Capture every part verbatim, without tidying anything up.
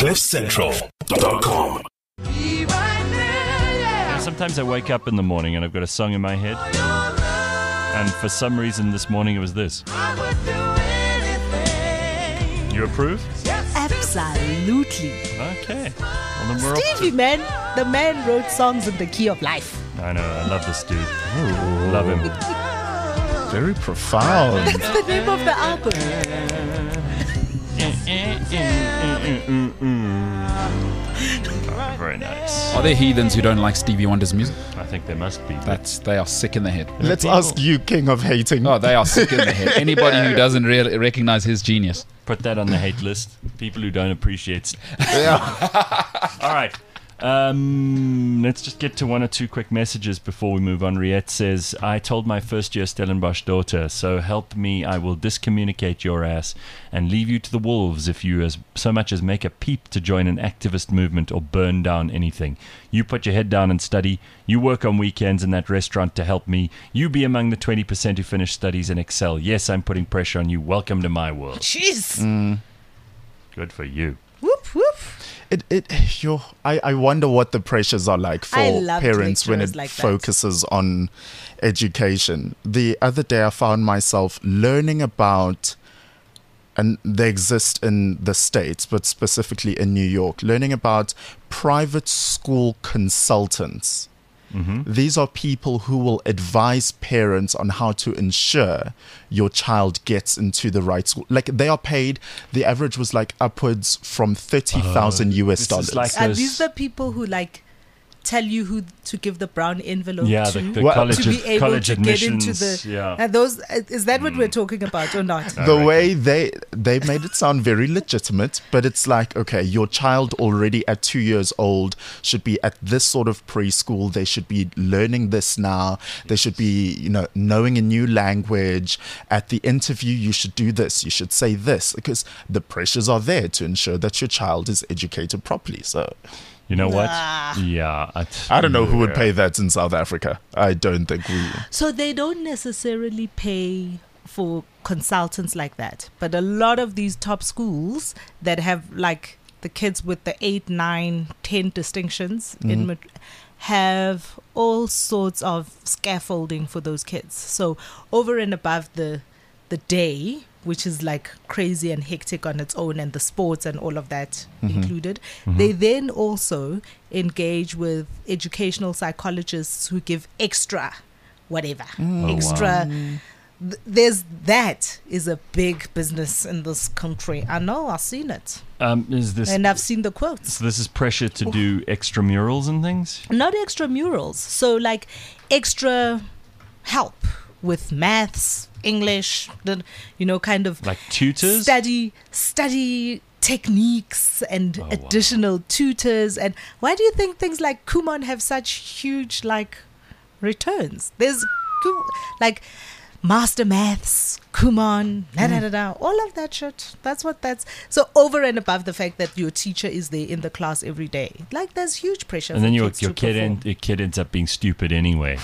cliff central dot com. Sometimes I wake up in the morning and I've got a song in my head, and for some reason this morning it was this. You approve? Absolutely. Okay. Well, then we're Stevie, man, the man wrote songs in the key of life. I know, I love this dude. Love him. Very profound. That's the name of the album. Oh, very nice. Are there heathens who don't like Stevie Wonder's music? I think there must be. That's they are sick in the head. Let's people- ask you, king of hating. Oh, they are sick in the head. Anybody who doesn't really recognize his genius. Put that on the hate list. People who don't appreciate. St- Yeah. All right. Um, let's just get to one or two quick messages before we move on. Riette says, I told my first year Stellenbosch daughter, so help me, I will discommunicate your ass and leave you to the wolves if you as so much as make a peep to join an activist movement or burn down anything. You put your head down and study. You work on weekends in that restaurant to help me. You be among the twenty percent who finish studies and excel. Yes, I'm putting pressure on you. Welcome to my world. Jeez. Mm. Good for you. Whoop, whoop. It, it, yo, I, I wonder what the pressures are like I for loved parents when lecturers it like that. focuses on education. The other day I found myself learning about, and they exist in the States, but specifically in New York, learning about private school consultants. Mm-hmm. These are people who will advise parents on how to ensure your child gets into the right school. Like, they are paid, the average was like upwards from thirty thousand U S this is dollars. like Are those- these the people who like tell you who to give the brown envelope Yeah, to? the, the Well, college, to be able college to admissions. get into the yeah. and those is that what we're talking about or not? the way they they made it sound very legitimate, but it's like, okay, your child already at two years old should be at this sort of preschool. They should be learning this now. They should be, you know, knowing a new language. At the interview, you should do this. You should say this, because the pressures are there to ensure that your child is educated properly. So You know what? Nah. Yeah. I, I don't know who would yeah. pay that in South Africa. I don't think we. So they don't necessarily pay for consultants like that, but a lot of these top schools that have like the kids with the eight, nine, ten distinctions Mm-hmm. in Madrid have all sorts of scaffolding for those kids. So over and above the the day, which is like crazy and hectic on its own, and the sports and all of that Mm-hmm. included, they then also engage with educational psychologists who give extra whatever Mm. Oh, extra th- there's that is a big business in this country. I know, I've seen it, Um, is this? and I've seen the quotes. So this is pressure to do extramurals and things. Not extra murals, so like extra help with maths, English, the, you know, kind of Like tutors? study study techniques and Oh, wow. additional tutors. And why do you think things like Kumon have such huge like returns? There's Ku- like master maths, Kumon, da da da da, all of that shit. That's what that's so over and above the fact that your teacher is there in the class every day. Like there's huge pressure. And for then your kids your to kid perform. end, your kid ends up being stupid anyway.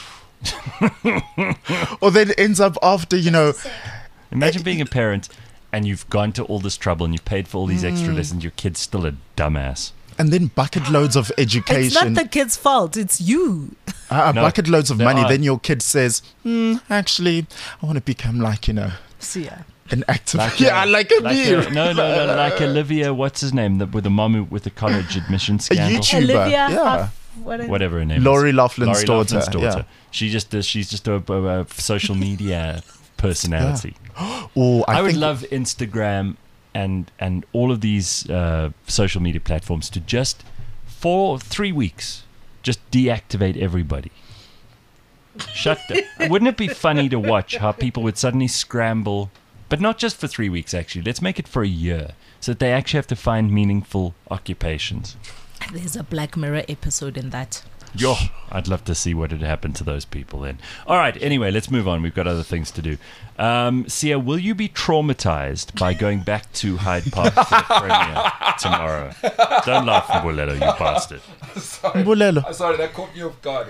Or then it ends up after, you know, Imagine being a parent and you've gone to all this trouble and you've paid for all these extra Mm. lessons. Your kid's still a dumbass. and then bucket loads of It's education. not the kid's fault. It's you. uh, No, bucket loads of there money. are- Then your kid says, hmm, actually, I want to become like, you know, See ya. an active. Like yeah, a- like a Like me. a, no, no, no, like Olivia. What's his name? The, with the mom who, with the college admission scandal. YouTuber, Olivia, yeah. Huff, what Whatever her name Lori is. Loughlin's Lori daughter, Loughlin's yeah. She just does, she's just a, a, a social media personality. Oh, I, I, would think love Instagram and and all of these uh, social media platforms to just for three weeks just deactivate everybody. Shut down. Wouldn't it be funny to watch how people would suddenly scramble, but not just for three weeks actually. Let's make it for a year so that they actually have to find meaningful occupations. There's a Black Mirror episode in that. Yo, I'd love to see what had happened to those people then. All right, anyway, let's move on. We've got other things to do. Um, Sia, will you be traumatized by going back to Hyde Park for the premiere tomorrow? Don't laugh, Mbulelo, you bastard. Mbulelo. Sorry, that caught me off guard.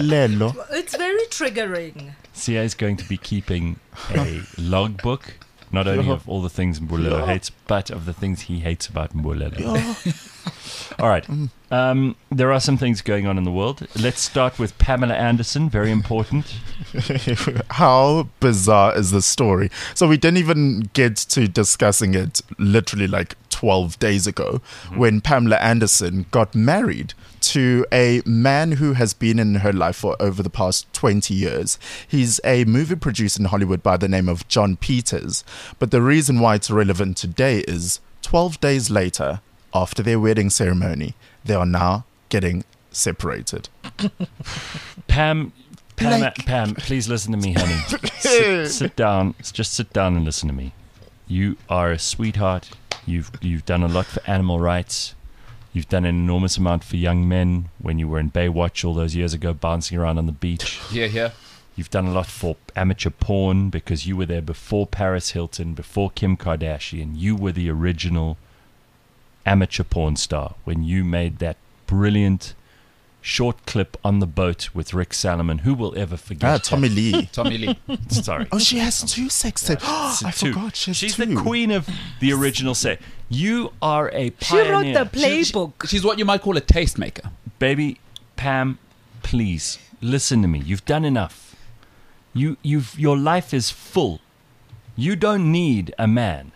Mbulelo. It's very triggering. Sia is going to be keeping a logbook Not only Yeah. of all the things Mbulelo Yeah. hates, but of the things he hates about Mbulelo. All right. Um, there are some things going on in the world. Let's start with Pamela Anderson. Very important. How bizarre is this story? So we didn't even get to discussing it literally like twelve days ago Mm-hmm. when Pamela Anderson got married to a man who has been in her life for over the past twenty years. He's a movie producer in Hollywood by the name of John Peters. But the reason why it's relevant today is twelve days later, after their wedding ceremony, they are now getting separated. Pam, Pam, Like- Pam, please listen to me, honey. sit, sit down. Just sit down and listen to me. You are a sweetheart. You've you've done a lot for animal rights. You've done an enormous amount for young men when you were in Baywatch all those years ago, bouncing around on the beach. Yeah, yeah. You've done a lot for amateur porn because you were there before Paris Hilton, before Kim Kardashian. You were the original amateur porn star when you made that brilliant short clip on the boat with Rick Salomon. Who will ever forget Ah, that? Tommy Lee. Tommy Lee. Sorry. Oh, she has two sex tapes. It's I two. forgot she has She's two. the queen of the original set. You are a She wrote pioneer. the playbook. She's what you might call a tastemaker. Baby, Pam, please listen to me. You've done enough. You, you've, your life is full. You don't need a man.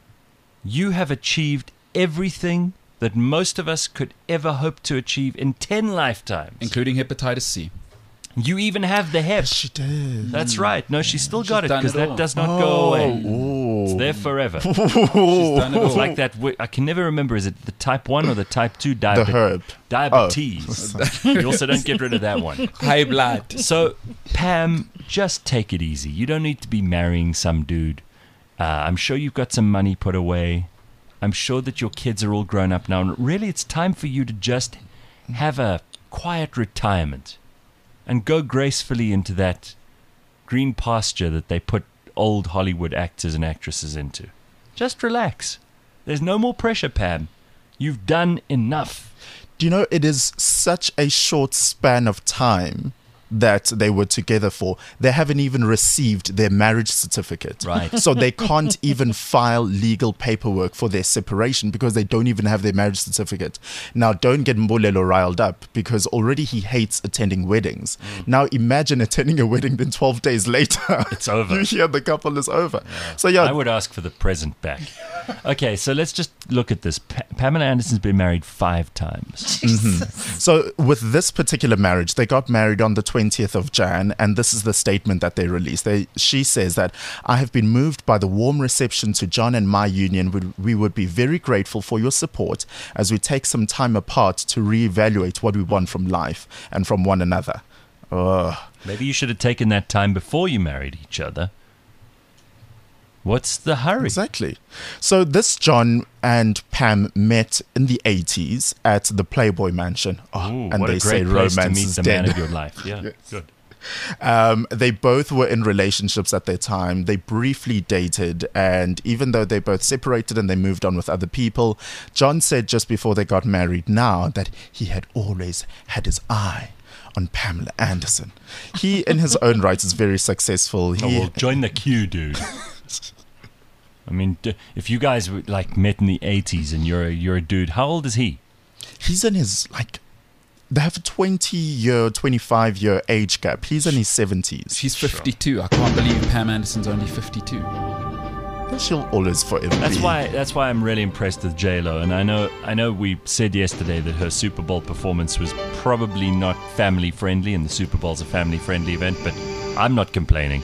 You have achieved everything that most of us could ever hope to achieve in ten lifetimes. Including hepatitis C. You even have the hep. She did. That's right. No, she's still got it done because it that all. does not go away. Oh. It's there forever. She's done it It's all. like that. wi- I can never remember. Is it the type one or the type two The diabetes? herb. Diabetes. You also don't get rid of that one. High blood. So, Pam, just take it easy. You don't need to be marrying some dude. Uh, I'm sure you've got some money put away. I'm sure that your kids are all grown up now. And really, it's time for you to just have a quiet retirement and go gracefully into that green pasture that they put old Hollywood actors and actresses into. Just relax. There's no more pressure, Pam. You've done enough. Do you know, it is such a short span of time that they were together for. They haven't even received their marriage certificate. Right. So they can't even file legal paperwork for their separation because they don't even have their marriage certificate. Now, don't get Mbulelo riled up because already he hates attending weddings. Now, imagine attending a wedding, then twelve days later, It's over. you hear the couple is over. So, yeah, I would ask for the present back. Okay, so let's just look at this. Pa- Pamela Anderson's been married five times. So with this particular marriage, they got married on the twentieth of Jan, and this is the statement that they released. They, she says that, I have been moved by the warm reception to John and my union. We, we would be very grateful for your support as we take some time apart to reevaluate what we want from life and from one another. Ugh. Maybe you should have taken that time before you married each other. What's the hurry? Exactly. So this John and Pam met in the eighties at the Playboy Mansion. Oh, Ooh, and what they a say great place to romance meet is the man dead. of your life. Yeah, good. Um, they both were in relationships at their time. They briefly dated, and even though they both separated and they moved on with other people, John said just before they got married now that he had always had his eye on Pamela Anderson. He, in his own right, is very successful. He, Oh, well, join the queue, dude. I mean, d- if you guys were, like met in the eighties and you're a, you're a dude, how old is he? he's in his, like, they have a twenty-year, twenty-five-year age gap. He's in his seventies. She's fifty-two. I can't believe Pam Anderson's only fifty-two. She'll always forever That's be. why. That's why I'm really impressed with J Lo. And I know. I know we said yesterday that her Super Bowl performance was probably not family friendly, and the Super Bowl's a family friendly event. But I'm not complaining.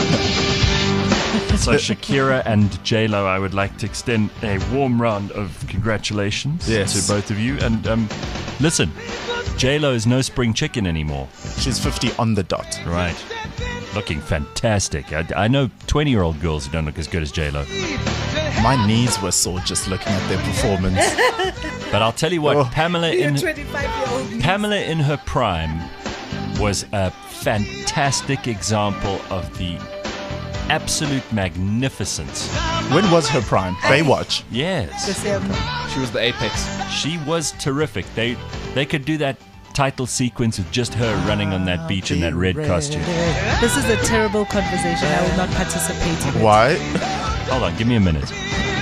So Shakira and J Lo, I would like to extend a warm round of congratulations Yes. to both of you. And um, listen, J Lo is no spring chicken anymore. She's fifty on the dot. Right. Looking fantastic. I, I know twenty-year-old girls who don't look as good as J Lo. My knees were sore just looking at their performance. But I'll tell you what, Oh. Pamela You're in twenty-five-year-old. Pamela in her prime was a fantastic example of the absolute magnificence. When was her prime? Baywatch. Yes, December. She was the apex. she was terrific. They they could do that title sequence with just her running on that beach in that red costume. This is a terrible conversation. I will not participate in it. Why? Hold on, give me a minute.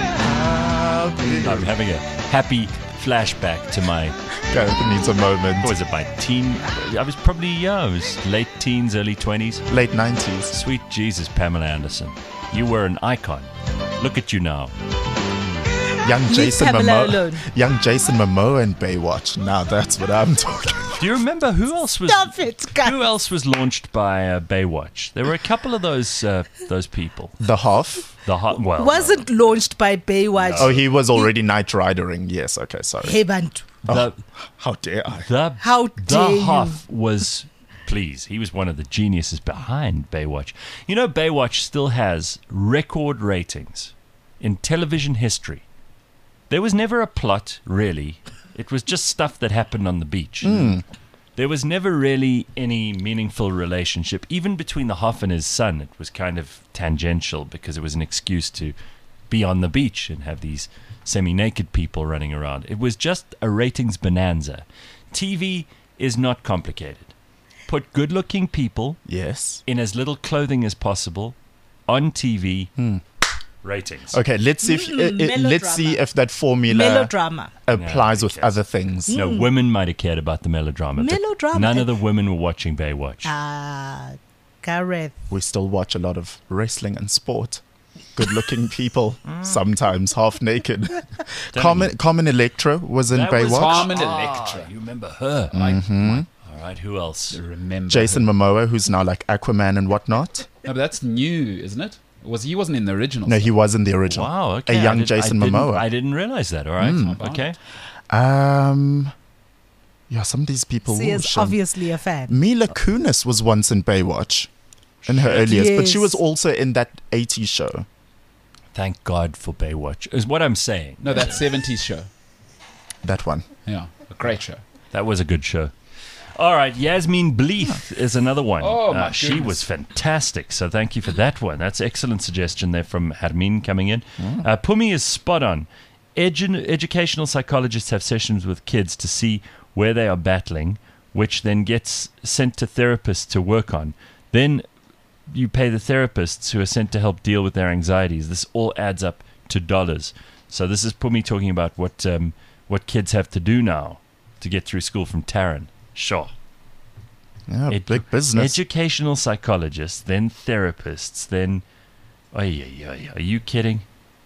I'm having a happy flashback to my, Gareth needs a moment. what was it, my teen? I was probably, yeah, I was late teens, early twenties. Late nineties. Sweet Jesus, Pamela Anderson. You were an icon. Look at you now. Young Leave Jason Pamela Momoa. alone. Young Jason Momoa and Baywatch. Now that's what I'm talking. Do you remember who else was Stop it, guys. who else was launched by uh, Baywatch? There were a couple of those uh, those people. The Hoff. The hot well, Wasn't launched by Baywatch. Oh, he was already Night Ridering. Yes. Okay. Sorry. Hey, Bantu. the How dare I? the How dare the you. Hoff was. Please, he was one of the geniuses behind Baywatch. You know, Baywatch still has record ratings in television history. There was never a plot, really. It was just stuff that happened on the beach. There was never really any meaningful relationship. Even between the Hoff and his son, it was kind of tangential because it was an excuse to be on the beach and have these semi-naked people running around. It was just a ratings bonanza. T V is not complicated. Put good-looking people Yes. in as little clothing as possible on T V. Ratings. Okay. Let's see if Mm, uh, uh, let's see melodrama. if that formula Melodrama. applies No, with okay. other things. No, women might have cared about the melodrama. but Melodrama. None of the women were watching Baywatch. Ah, Gareth. We still watch a lot of wrestling and sport. Good-looking people, Mm. sometimes half naked. Carmen, Carmen Electra was in That was Baywatch. Carmen Ah, Electra. you remember her. Mm-hmm. All right, who else? Remember Jason her. Momoa, who's now like Aquaman and whatnot. No, but that's new, isn't it? Was he wasn't in the original? No, he was in the original. Wow, okay. A young I did- Jason I didn't- Momoa. I didn't realize that, all right. Mm. Okay. Um, yeah, some of these people. She will is shame. obviously a fan. Mila Kunis was once in Baywatch in her earliest, but she Yes. was also in that eighties show. Thank God for Baywatch, is what I'm saying. No, that seventies show. That one. Yeah, a great show. That was a good show. All right, Yasmin Bleeth is another one. Oh, my Uh, she goodness. was fantastic, so thank you for that one. That's excellent suggestion there from Hermine coming in. Uh, Pumi is spot on. Edu- educational psychologists have sessions with kids to see where they are battling, which then gets sent to therapists to work on. Then you pay the therapists who are sent to help deal with their anxieties. This all adds up to dollars. So this is Pumi talking about what um, what kids have to do now to get through school from Taran. Sure. Yeah, Edu- big business. Educational psychologists, then therapists, then... Oy, oy, oy, are you kidding?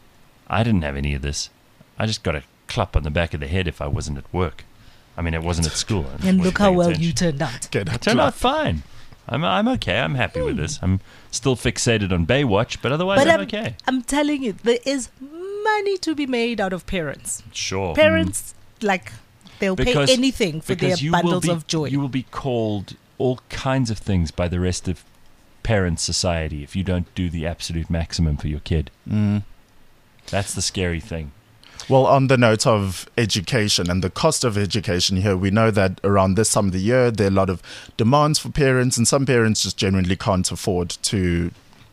I didn't have any of this. I just got a clap on the back of the head if I wasn't at work. I mean, I wasn't at school. I And wasn't look how paying well attention. you turned out. Get I a turned out clap. fine. I'm, I'm okay. I'm happy with this. I'm still fixated on Baywatch, but otherwise But I'm I'm, okay. I'm telling you, there is money to be made out of parents. Sure. Parents, like, they'll Because- pay anything for their because you will bundles be, of joy. You will be called all kinds of things by the rest of parent society if you don't do the absolute maximum for your kid. Mm. That's the scary thing. Well, on the note of education and the cost of education here, we know that around this time of the year, there are a lot of demands for parents, and some parents just genuinely can't afford to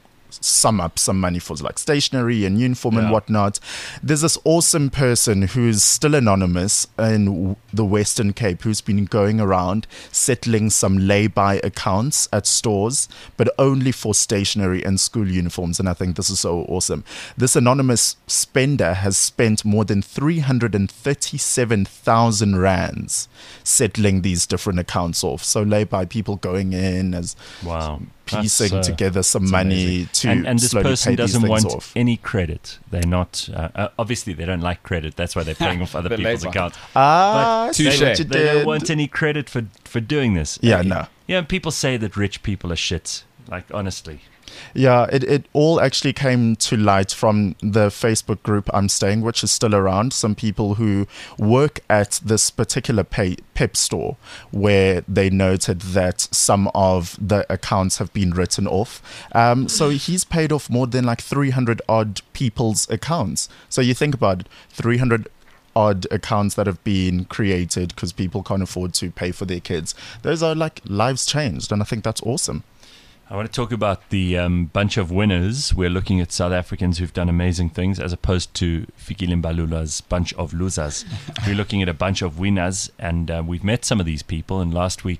sum up some money for like stationery and uniform and Yeah. whatnot. There's this awesome person who's still anonymous in w- the Western Cape who's been going around settling some lay-by accounts at stores, but only for stationery and school uniforms. And I think this is so awesome. This anonymous spender has spent more than three hundred thirty-seven thousand rands settling these different accounts off. So lay-by people going in as Wow. piecing That's, uh, together some that's money amazing. to and, and this slowly person pay these doesn't things want off. any credit. They're not uh, uh, obviously they don't like credit. That's why they're paying off other The people's labor. accounts. Ah, But see Touche. what you They don't did. want any credit for for doing this. Yeah, Uh, no. Yeah, people say that rich people are shits. Like honestly, Yeah, it, it all actually came to light from the Facebook group I'm staying, which is still around. Some people who work at this particular pay, Pep store where they noted that some of the accounts have been written off. Um, so he's paid off more than like three hundred odd people's accounts. So you think about it, three hundred odd accounts that have been created because people can't afford to pay for their kids. Those are like lives changed, and I think that's awesome. I want to talk about the um, bunch of winners. We're looking at South Africans who've done amazing things as opposed to Fikile Mbalula's bunch of losers. We're looking at a bunch of winners, and uh, we've met some of these people. And last week,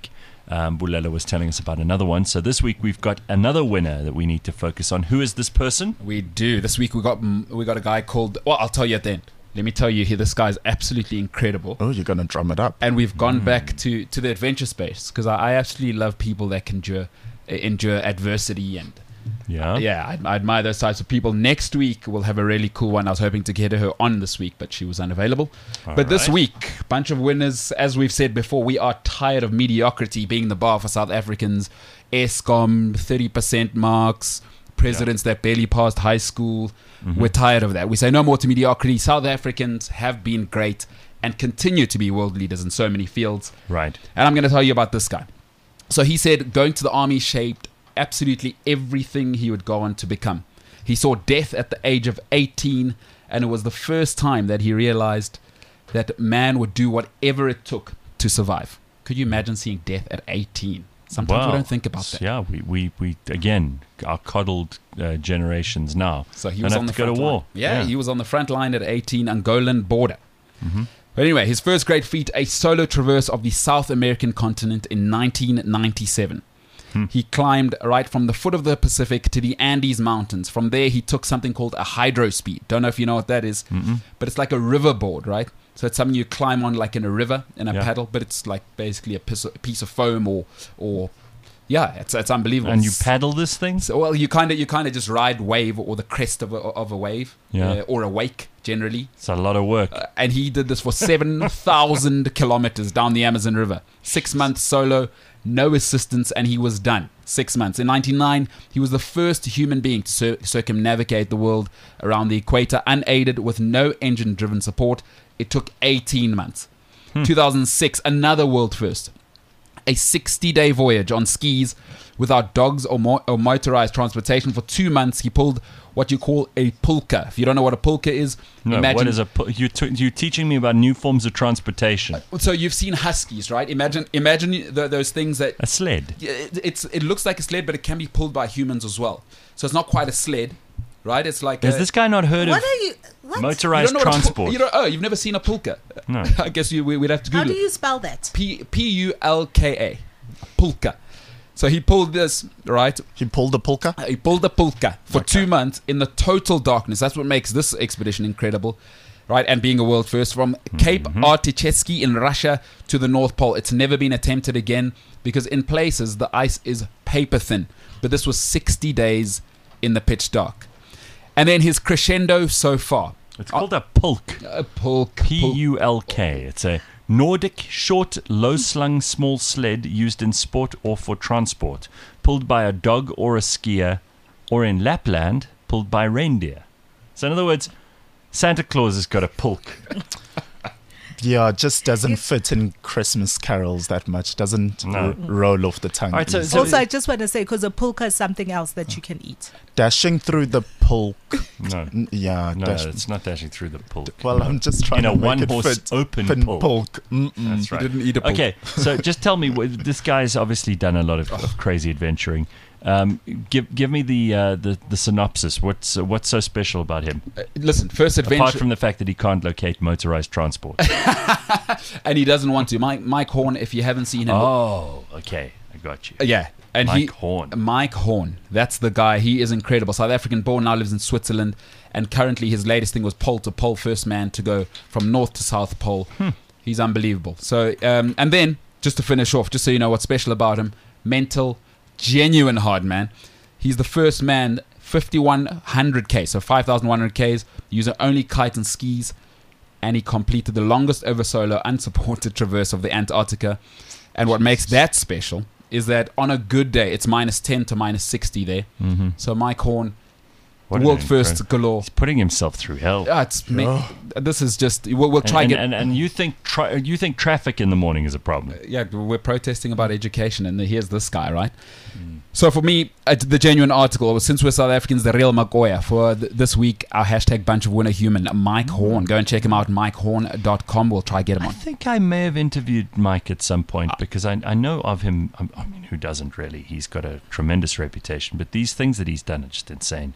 Um, Bulela was telling us about another one. So this week we've got another winner that we need to focus on. Who is this person? We do. This week we got we got a guy called. Well, I'll tell you at the end. Let me tell you here. This guy is absolutely incredible. Oh, you're gonna drum it up. And we've gone back to, to the adventure space because I, I absolutely love people that can endure endure adversity and. Yeah. Yeah, I, I admire those types of people. Next week, we'll have a really cool one. I was hoping to get her on this week, but she was unavailable. All but this right. week, bunch of winners. As we've said before, we are tired of mediocrity being the bar for South Africans. ESCOM, thirty percent marks, presidents that barely passed high school. Mm-hmm. We're tired of that. We say no more to mediocrity. South Africans have been great and continue to be world leaders in so many fields. Right. And I'm going to tell you about this guy. So he said going to the army shaped absolutely everything he would go on to become. He saw death at the age of eighteen, and it was the first time that he realized that man would do whatever it took to survive. Could you imagine seeing death at eighteen? Sometimes Wow. we don't think about that. Yeah, we, we, we again, our coddled uh, generations now. So he don't was have on the to go front to line. war. Yeah, he was on the front line at eighteen, Angolan border. Mm-hmm. But anyway, his first great feat, a solo traverse of the South American continent in nineteen ninety-seven. Hmm. He climbed right from the foot of the Pacific to the Andes Mountains. From there, he took something called a hydro speed. Don't know if you know what that is, Mm-mm. but it's like a river board, right? So it's something you climb on like in a river in a Yeah. paddle, but it's like basically a piece of, a piece of foam or, or yeah, it's it's unbelievable. And you paddle this thing? So, well, you kind of you kind of just ride wave or the crest of a, of a wave, Yeah. uh, or a wake generally. It's a lot of work. Uh, and he did this for seven thousand kilometers down the Amazon River. Six months solo, no assistance, and he was done. Six months. In ninety-nine, he was the first human being to cir- circumnavigate the world around the equator, unaided with no engine-driven support. It took eighteen months. Hmm. two thousand six, another world first. A sixty-day voyage on skis without dogs or, mo- or motorized transportation for two months. He pulled what you call a pulka. If you don't know what a pulka is, No, imagine. what is a pu- you t- you're teaching me about new forms of transportation. So you've seen huskies, right? Imagine, imagine th- those things that A sled. it, it's. It looks like a sled, but it can be pulled by humans as well. So it's not quite a sled, right? It's like Has a, this guy not heard What of are you? What? you motorized don't know what a pul- transport? you don't, oh, you've never seen a pulka? No. I guess you, we, we'd have to How Google do it. you spell that? P P U L K A, pulka. So he pulled this, right? He pulled the polka. He pulled the pulka for Okay. two months in the total darkness. That's what makes this expedition incredible, right? And being a world first, from Cape Artichesky in Russia to the North Pole. It's never been attempted again because in places the ice is paper thin. But this was sixty days in the pitch dark. And then his crescendo so far. It's called a pulk. A pulk. P pulk. U L K. It's a Nordic short, low-slung small sled used in sport or for transport, pulled by a dog or a skier, or in Lapland, pulled by reindeer. So in other words, Santa Claus has got a pulk. Yeah, it just doesn't fit in Christmas carols that much. Doesn't No. r- roll off the tongue. All right, so- easy. so- Also, I just want to say, because a pulka is something else that you can eat. Dashing through the pulk. No, N- Yeah, no, dash- it's not dashing through the pulk. well, I'm just trying in a to make it one-horse fit. open Fin- pulk. pulk. Mm-mm. That's right. Didn't eat a pulk. Okay, so just tell me, wh- this guy's obviously done a lot of, of crazy adventuring. Um, give give me the uh, the the synopsis. What's uh, what's so special about him? Uh, listen, first adventure. Apart from the fact that he can't locate motorized transport. and he doesn't want to. Mike, Mike Horn, if you haven't seen him. Oh, okay, I got you. Uh, Yeah. And Mike he, Horn. Mike Horn. That's the guy. He is incredible. South African born, now lives in Switzerland. And currently his latest thing was pole to pole, first man to go from North to South Pole. Hmm. He's unbelievable. So, um, and then, just to finish off, just so you know what's special about him, mental, genuine hard man. He's the first man, fifty-one hundred K, so five thousand one hundred Ks, using only kite and skis. And he completed the longest ever solo unsupported traverse of the Antarctica. And what makes that special is that on a good day, it's minus ten to minus sixty there. Mm-hmm. So Mike Horn, What an world first incredible- galore. He's putting himself through hell. Ah, it's ma- this is just we'll, we'll And, try and, get and, and you think tra- you think traffic in the morning is a problem? yeah we're protesting about education, and here's this guy, right? So for me, uh, the genuine article was, since we're South Africans, the real Magoya for th- this week, our hashtag bunch of winner human, Mike Horn. Go and check him out, mike horn dot com. We'll try get him I on. think I may have interviewed Mike at some point because I, I know of him. I, I mean, who doesn't really? He's got a tremendous reputation, but these things that he's done are just insane.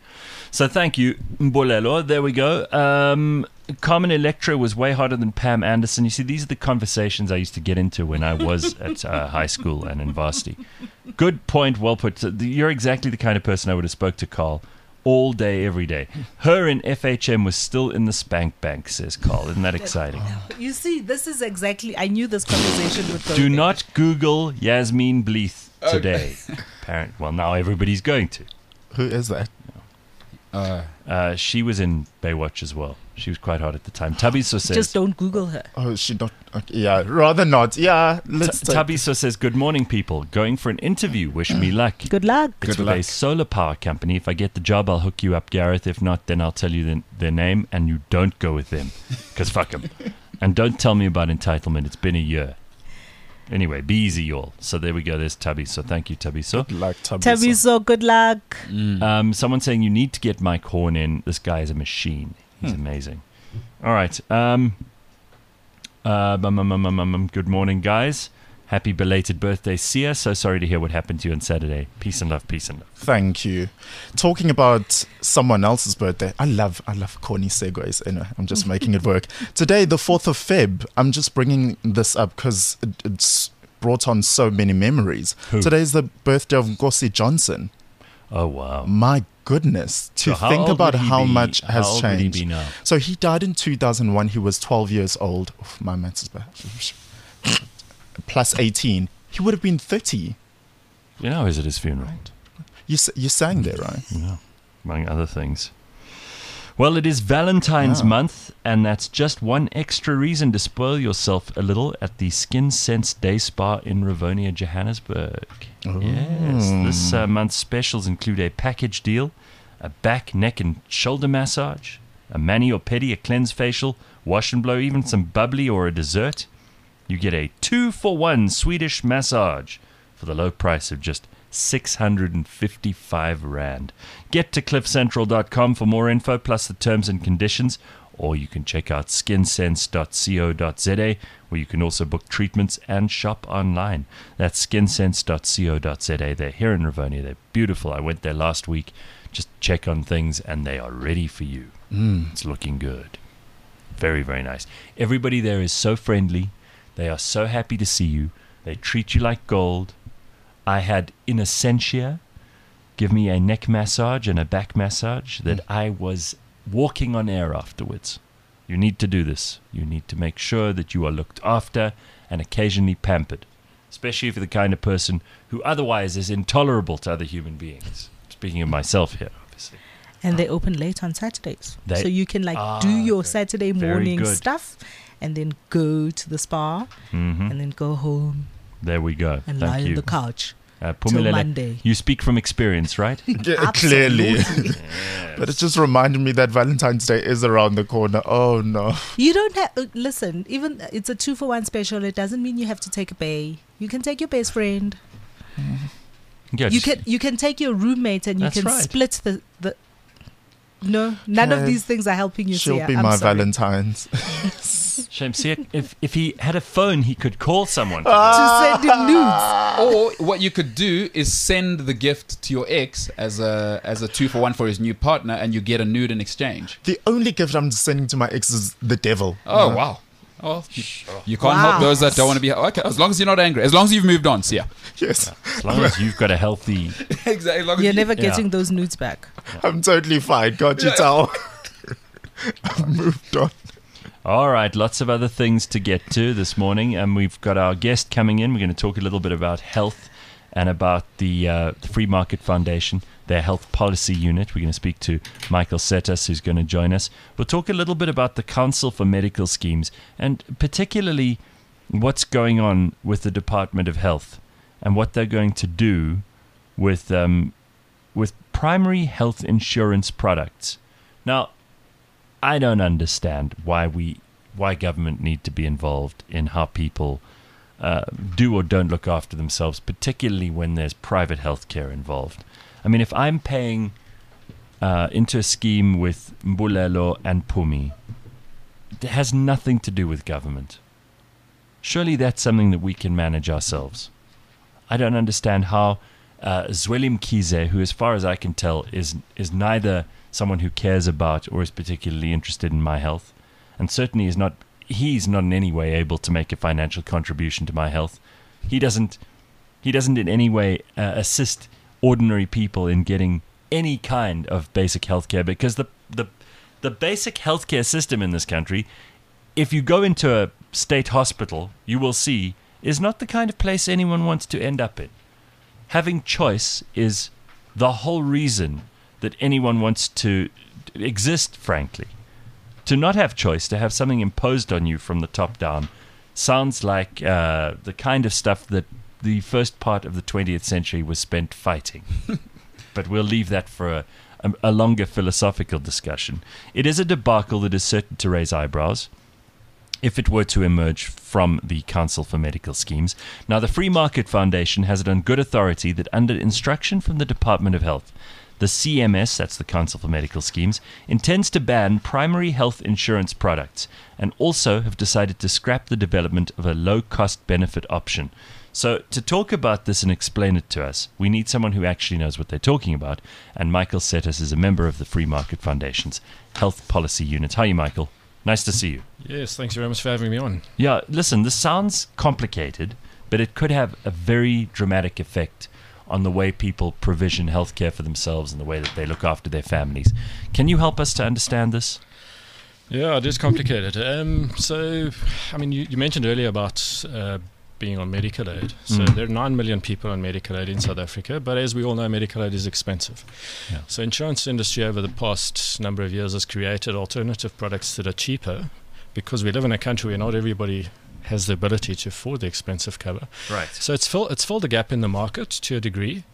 So thank you, Mbolelo. There we go. Um, Carmen Electra was way harder than Pam Anderson. You see, these are the conversations I used to get into when I was at uh, high school and in varsity. Good point, well put. So the- You're exactly the kind of person I would have spoke to, Carl, all day, every day. Her in F H M was still in the spank bank, says Carl. Isn't that exciting? You see, this is exactly. I knew this conversation would go. Do there. not Google Yasmin Bleeth today. Apparent. Well, now everybody's going to. Who is that? Uh, Uh, she was in Baywatch as well. She was quite hot at the time. Tabiso says. Just don't Google her. Oh, is she not? Okay, yeah, rather not. Yeah, let's T- take Tabiso says, "Good morning, people. Going for an interview. Wish me luck. Good luck. It's Good with luck. a solar power company. If I get the job, I'll hook you up, Gareth. If not, then I'll tell you the, their name, and you don't go with them, because fuck them. And don't tell me about entitlement. It's been a year. Anyway, be easy, y'all. So there we go. There's Tabiso. Thank you, Tabiso. Good luck, Tabiso. Tabiso, good luck. Um, someone saying you need to get Mike Horn in. This guy is a machine. He's amazing. All right. Um, uh, bum, bum, bum, bum, bum, bum. Good morning, guys. Happy belated birthday, Sia. So sorry to hear what happened to you on Saturday. Peace and love. Peace and love. Thank you. Talking about someone else's birthday, I love, I love corny segues. Anyway, I'm just making it work. Today, the fourth of Feb. I'm just bringing this up because it, it's brought on so many memories. Who? Today's the birthday of Nkosi Johnson. Oh, wow. My goodness, to So how think old about would he how be- much how has old would he changed. be now? So he died in two thousand one. He was twelve years old. Oof, my maths is bad. Plus eighteen. He would have been thirty. You know, is it his funeral? You s- you sang there, right? Yeah, among other things. Well, it is Valentine's Yeah. month, and that's just one extra reason to spoil yourself a little at the Skin Sense Day Spa in Rivonia, Johannesburg. Yes, this uh, month's specials include a package deal, a back, neck, and shoulder massage, a mani or pedi, a cleanse facial, wash and blow, even some bubbly or a dessert. You get a two-for-one Swedish massage for the low price of just six hundred fifty-five rand. Get to cliff central dot com for more info, plus the terms and conditions, or you can check out skin sense dot co dot za, where you can also book treatments and shop online. That's skin sense dot co dot za. They're here in Rivonia. They're beautiful. I went there last week just to check on things, and they are ready for you. Mm. It's looking good. Very, very nice. Everybody there is so friendly. They are so happy to see you. They treat you like gold. I had Innocentia give me a neck massage and a back massage that I was walking on air afterwards. You need to do this. You need to make sure that you are looked after and occasionally pampered, especially if you're the kind of person who otherwise is intolerable to other human beings. Speaking of myself here, obviously. And they open late on Saturdays. They- so you can like Ah, do your very- Saturday very morning good. stuff and then go to the spa hmm and then go home There we go. and Thank lie you. on the couch Uh, till Pumilele, Monday. you speak from experience, right? Yeah, clearly. Absolutely. But it just reminded me that Valentine's Day is around the corner. Oh no. You don't have, uh, listen, even uh, it's a two for one special. It doesn't mean you have to take a bae. You can take your best friend. Yeah, You just- can you can take your roommate and you That's can right. split the, the no, none of Okay. these things are helping you. She'll Sia. be I'm my sorry. Valentine's. Shame. See, if if he had a phone, he could call someone. To send him nudes. Or what you could do is send the gift to your ex as a as a two for one for his new partner, and you get a nude in exchange. The only gift I'm sending to my ex is the devil. Oh Uh, wow! Oh, you, you can't Wow. help those that don't want to be. Okay, as long as you're not angry, as long as you've moved on, see ya. Yes. As long as you've got a healthy. Exactly. As long as You're you- never Yeah. getting those nudes back. I'm totally fine. Can't you tell? I've moved on. All right, lots of other things to get to this morning, and we've got our guest coming in. We're going to talk a little bit about health and about the, uh, the Free Market Foundation, their health policy unit. We're going to speak to Michael Setas, who's going to join us. We'll talk a little bit about the Council for Medical Schemes, and particularly what's going on with the Department of Health and what they're going to do with um, with primary health insurance products. Now, I don't understand why we why government need to be involved in how people uh, do or don't look after themselves, particularly when there's private health care involved. I mean, if I'm paying uh, into a scheme with Mbulelo and Pumi, it has nothing to do with government. Surely that's something that we can manage ourselves. I don't understand how uh, Zwelim Kize, who as far as I can tell is is neither someone who cares about or is particularly interested in my health, and certainly is not. He's not in any way able to make a financial contribution to my health. He doesn't. He doesn't in any way uh, assist ordinary people in getting any kind of basic healthcare, because the the the basic healthcare system in this country, if you go into a state hospital, you will see, is not the kind of place anyone wants to end up in. Having choice is the whole reason that anyone wants to exist, frankly. To not have choice, to have something imposed on you from the top down, sounds like uh, the kind of stuff that the first part of the twentieth century was spent fighting. But we'll leave that for a, a, a longer philosophical discussion. It is a debacle that is certain to raise eyebrows if it were to emerge from the Council for Medical Schemes. Now, the Free Market Foundation has it on good authority that under instruction from the Department of Health, the C M S, that's the Council for Medical Schemes, intends to ban primary health insurance products and also have decided to scrap the development of a low-cost benefit option. So to talk about this and explain it to us, we need someone who actually knows what they're talking about, and Michael Setters is a member of the Free Market Foundation's Health Policy Unit. How are you, Michael? Nice to see you. Yes, thanks very much for having me on. Yeah, listen, this sounds complicated, but it could have a very dramatic effect on the way people provision healthcare for themselves and the way that they look after their families. Can you help us to understand this? Yeah, it is complicated. Um, so, I mean, you, you mentioned earlier about uh, being on medical aid. So Mm. there are nine million people on medical aid in South Africa, but as we all know, medical aid is expensive. Yeah. So insurance industry over the past number of years has created alternative products that are cheaper, because we live in a country where not everybody has the ability to afford the expensive cover. Right. So it's fill, it's filled a gap in the market to a degree.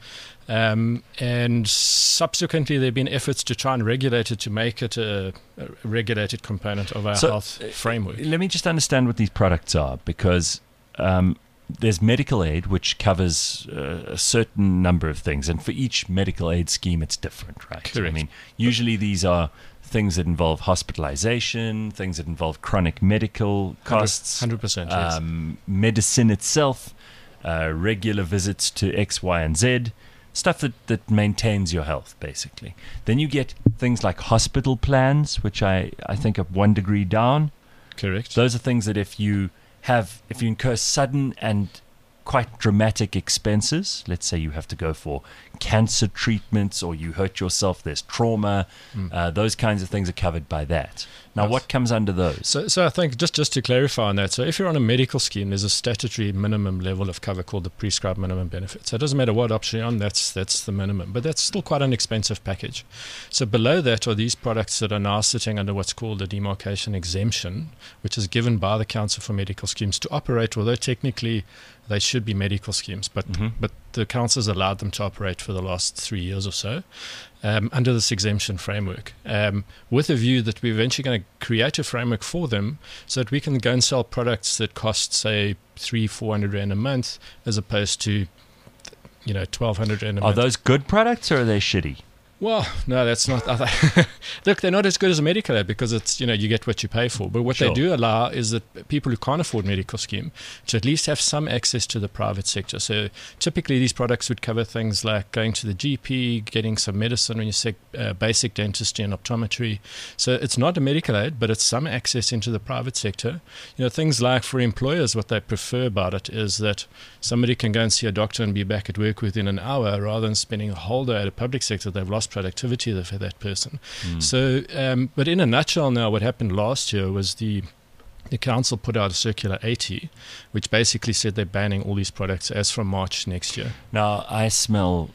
Um, and subsequently, there have been efforts to try and regulate it to make it a, a regulated component of our So, health framework. Let me just understand what these products are, because um, there's medical aid, which covers uh, a certain number of things, and for each medical aid scheme, it's different, right? Correct. I mean, usually these are things that involve hospitalization, things that involve chronic medical costs, one hundred percent, yes. um, medicine itself, uh, regular visits to X, Y, and Z, stuff that, that maintains your health, basically. Then you get things like hospital plans, which I, I think are one degree down. Correct. Those are things that if you have, if you incur sudden and quite dramatic expenses, let's say you have to go for cancer treatments or you hurt yourself, there's trauma, Mm. uh, those kinds of things are covered by that. Now, Yes. what comes under those? So, so I think just, just to clarify on that, so if you're on a medical scheme, there's a statutory minimum level of cover called the prescribed minimum benefit. So it doesn't matter what option you're on, that's that's the minimum. But that's still quite an expensive package. So below that are these products that are now sitting under what's called a demarcation exemption, which is given by the Council for Medical Schemes to operate, although technically they should be medical schemes, but Mhm. but the council's allowed them to operate for the last three years or so um, under this exemption framework, um, with a view that we're eventually going to create a framework for them so that we can go and sell products that cost, say, three, four hundred rand a month, as opposed to, you know, twelve hundred rand a Are month. those good products or are they shitty? Well, no, that's not. Look, they're not as good as a medical aid because it's, you know, you get what you pay for. But what Sure. they do allow is that people who can't afford medical scheme to at least have some access to the private sector. So typically these products would cover things like going to the G P, getting some medicine when you say uh, basic dentistry and optometry. So it's not a medical aid, but it's some access into the private sector. You know, things like for employers, what they prefer about it is that somebody can go and see a doctor and be back at work within an hour rather than spending a whole day at a public sector. They've lost productivity for that person. Mm. So, um, but in a nutshell now, what happened last year was the the council put out a circular eighty, which basically said they're banning all these products as from March next year. Now, I smell,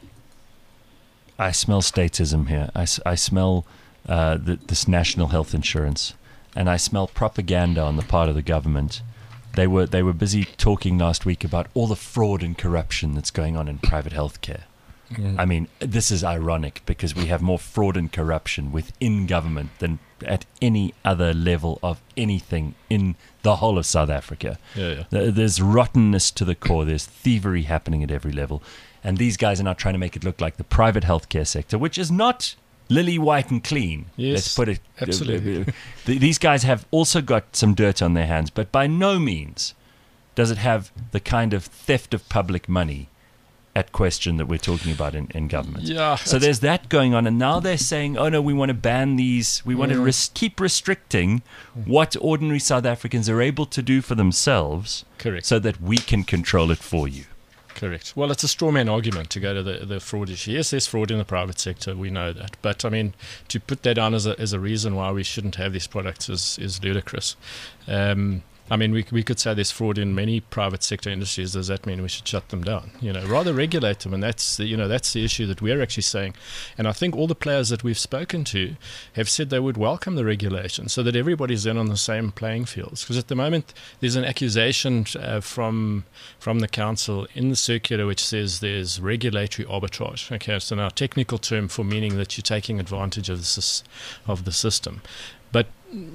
I smell statism here. I, s- I smell uh, th- this national health insurance, and I smell propaganda on the part of the government. They were they were busy talking last week about all the fraud and corruption that's going on in private healthcare. Mm. I mean, this is ironic because we have more fraud and corruption within government than at any other level of anything in the whole of South Africa. Yeah, yeah. There- There's rottenness to the core. There's thievery happening at every level. And these guys are now trying to make it look like the private healthcare sector, which is not lily white and clean. Yes, Let's put it. absolutely. Th- These guys have also got some dirt on their hands, but by no means does it have the kind of theft of public money at question that we're talking about in, in government. Yeah. So there's that going on, and now they're saying, oh no, we want to ban these, we want to res- keep restricting what ordinary South Africans are able to do for themselves. Correct. So that we can control it for you. Correct. Well, it's a straw man argument to go to the, the fraud issue. Yes, there's fraud in the private sector. We know that. But, I mean, to put that down as a, as a reason why we shouldn't have these products is, is ludicrous. Um, I mean, we we could say there's fraud in many private sector industries. Does that mean we should shut them down? You know, rather regulate them, and that's the, you know that's the issue that we're actually saying. And I think all the players that we've spoken to have said they would welcome the regulation, so that everybody's then on the same playing fields. Because at the moment there's an accusation uh, from from the council in the circular which says there's regulatory arbitrage. Okay, so now a technical term for meaning that you're taking advantage of the sys- of the system. But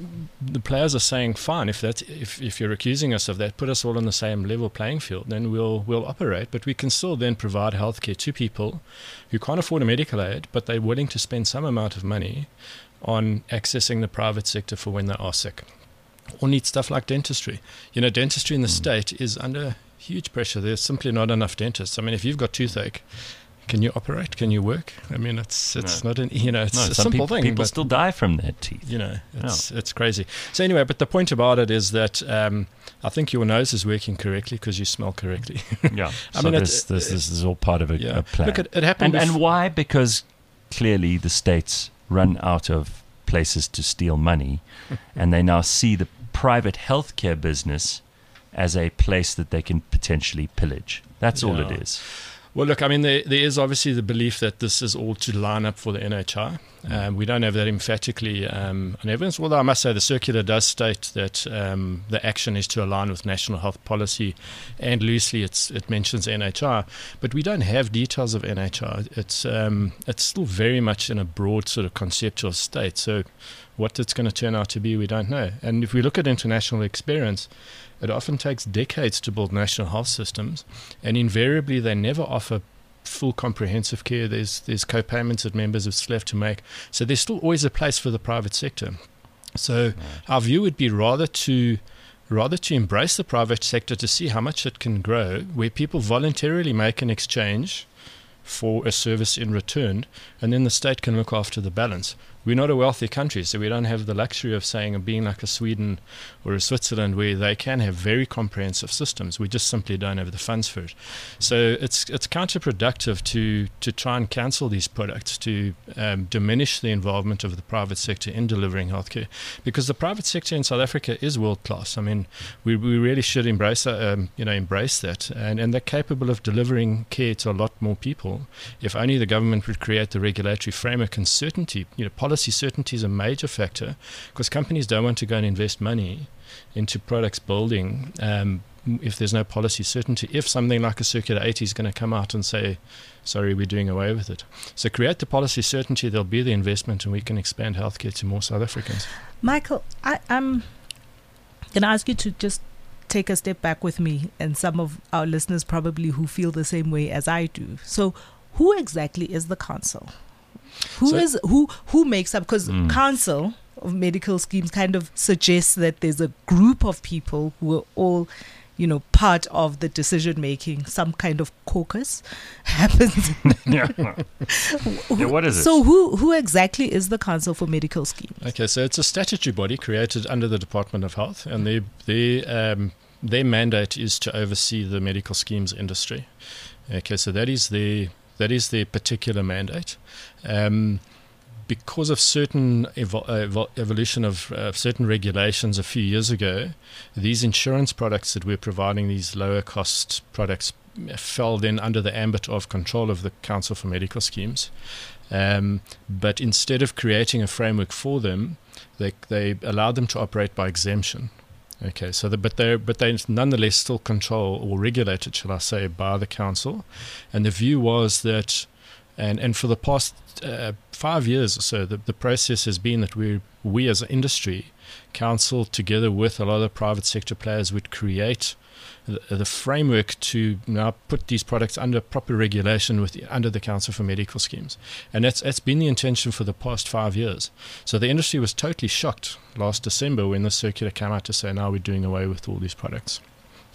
the players are saying, fine, if that's if, if you're accusing us of that, put us all on the same level playing field, then we'll we'll operate. But we can still then provide healthcare to people who can't afford a medical aid, but they're willing to spend some amount of money on accessing the private sector for when they are sick, or need stuff like dentistry. You know, dentistry in the mm. state is under huge pressure. There's simply not enough dentists. I mean, if you've got toothache, can you operate? Can you work? I mean, it's it's no. not an you know it's no, a some simple people, thing. People but, still die from their teeth. You know, it's no. it's crazy. So anyway, but the point about it is that um, I think your nose is working correctly because you smell correctly. Yeah, I so mean, this, this, this is all part of a, yeah. a plan. Look, it, it happened. And, bef- and why? Because clearly the states run out of places to steal money, and they now see the private healthcare business as a place that they can potentially pillage. That's yeah. all it is. Well, look, I mean, there, there is obviously the belief that this is all to line up for the N H I. Um, we don't have that emphatically um, on evidence, although I must say the circular does state that um, the action is to align with national health policy, and loosely it's, it mentions N H I, but we don't have details of N H I. It's, um, it's still very much in a broad sort of conceptual state, so what it's going to turn out to be, we don't know. And if we look at international experience, it often takes decades to build national health systems, and invariably they never offer full comprehensive care. There's there's co-payments that members have still have to make. So there's still always a place for the private sector. So right. our view would be rather to rather to embrace the private sector to see how much it can grow, where people voluntarily make an exchange for a service in return, and then the state can look after the balance. We're not a wealthy country, so we don't have the luxury of saying of being like a Sweden or a Switzerland where they can have very comprehensive systems. We just simply don't have the funds for it. So it's it's counterproductive to to try and cancel these products, to um, diminish the involvement of the private sector in delivering healthcare, because the private sector in South Africa is world class. I mean, we we really should embrace um, you know embrace that, and and they're capable of delivering care to a lot more people. If only the government would create the regulatory framework and certainty. You know, policy certainty is a major factor, because companies don't want to go and invest money into products building um, if there's no policy certainty. If something like a Circular eighty is going to come out and say, sorry, we're doing away with it. So create the policy certainty, there'll be the investment, and we can expand healthcare to more South Africans. Michael, I, I'm going to ask you to just take a step back with me, and some of our listeners probably who feel the same way as I do. So who exactly is the council? Who So- is who who makes up? Because Mm. council of medical schemes kind of suggests that there's a group of people who are all, you know, part of the decision making. Some kind of caucus happens. yeah. yeah, what is it? So who who exactly is the Council for Medical Schemes? Okay, so it's a statutory body created under the Department of Health, and their their um, their mandate is to oversee the medical schemes industry. Okay, so that is their that is their particular mandate. Um, because of certain evo- uh, evo- evolution of uh, certain regulations a few years ago, these insurance products that we're providing, these lower cost products, fell then under the ambit of control of the Council for Medical Schemes. Um, but instead of creating a framework for them, they they allowed them to operate by exemption. Okay, so the, but they but they nonetheless still control or regulated, shall I say, by the council, and the view was that, and and for the past uh, five years or so, the the process has been that we we as an industry, council together with a lot of private sector players would create the, the framework to now put these products under proper regulation with under the Council for Medical Schemes, and that's that's been the intention for the past five years. So the industry was totally shocked last December when the circular came out to say now we're doing away with all these products.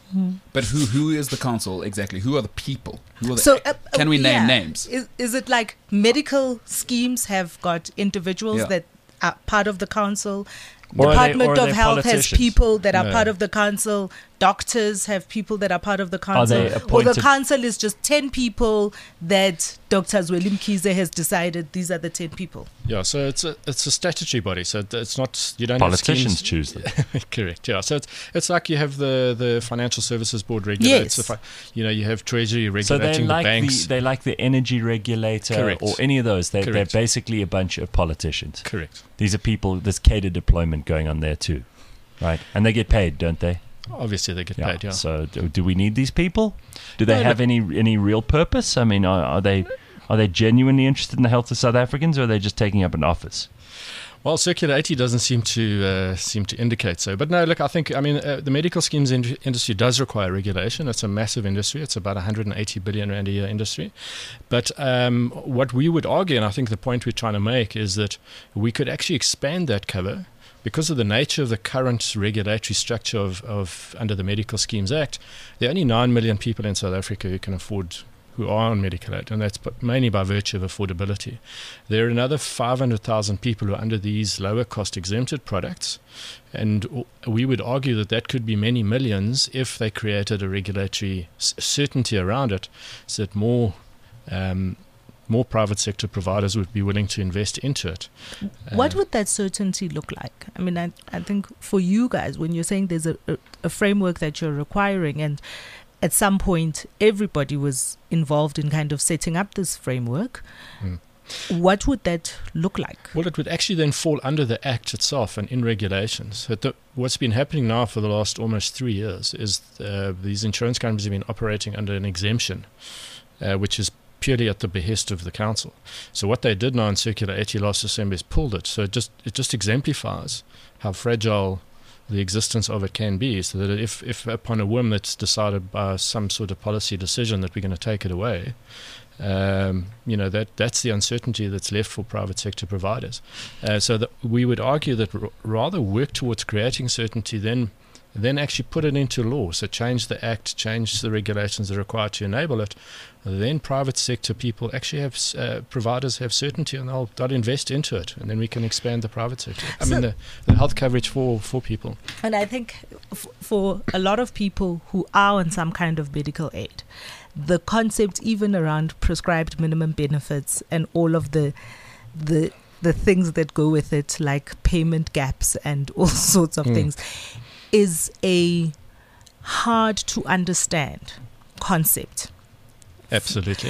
But who who is the council exactly? Who are the people? Who are the, So, uh, can we uh, name yeah. names? Is, is it like medical schemes have got individuals Yeah. that are part of the council? Or are they- Department or are of they Health has politicians? people that are No. part of the council. Doctors have people that are part of the council. they Or appointed- the council is just ten people that Doctor Zweli Mkhize has decided these are the ten people. Yeah, so it's a it's a statutory body, so it's not you don't Politicians have choose them. schemes. Correct. Yeah, so it's it's like you have the, the Financial Services Board regulates. Yes. the fi- you know, you have Treasury So regulating they like the banks. the they like the energy regulator Correct. or any of those. They, they're Correct. basically a bunch of politicians. Correct. These are people. There's cater deployment going on there too, right? And they get paid, don't they? Obviously, they get paid. Yeah. So do, do we need these people? Do they No, have look- any any real purpose? I mean, are, are they are they genuinely interested in the health of South Africans, or are they just taking up an office? Well, Circular eighty doesn't seem to uh, seem to indicate so. But no, look, I think I mean uh, the medical schemes in- industry does require regulation. It's a massive industry. It's about one hundred eighty billion rand a year industry. But um, what we would argue, and I think the point we're trying to make, is that we could actually expand that cover. Because of the nature of the current regulatory structure of, of under the Medical Schemes Act, there are only nine million people in South Africa who can afford, who are on medical aid, and that's b- mainly by virtue of affordability. There are another five hundred thousand people who are under these lower cost exempted products, and w- we would argue that that could be many millions if they created a regulatory s- certainty around it, so that more um, more private sector providers would be willing to invest into it. What Uh, would that certainty look like? I mean, I, I think for you guys, when you're saying there's a, a, a framework that you're requiring, and at some point everybody was involved in kind of setting up this framework, Mm. what would that look like? Well, it would actually then fall under the Act itself and in regulations. But the, what's been happening now for the last almost three years is uh, these insurance companies have been operating under an exemption, uh, which is purely at the behest of the council. So what they did now in Circular eighty last December is pulled it. So it just it just exemplifies how fragile the existence of it can be. So that if, if upon a whim that's decided by some sort of policy decision that we're going to take it away, um, you know, that that's the uncertainty that's left for private sector providers. Uh, so that we would argue that r- rather work towards creating certainty than then actually put it into law. So change the act, change the regulations that are required to enable it. Then private sector people actually have, uh, providers have certainty, and they'll, they'll invest into it. And then we can expand the private sector. I So- mean, the, the health coverage for, for people. And I think f- for a lot of people who are on some kind of medical aid, the concept even around prescribed minimum benefits and all of the the the things that go with it, like payment gaps and all sorts of Mm. things, is a hard to understand concept. Absolutely.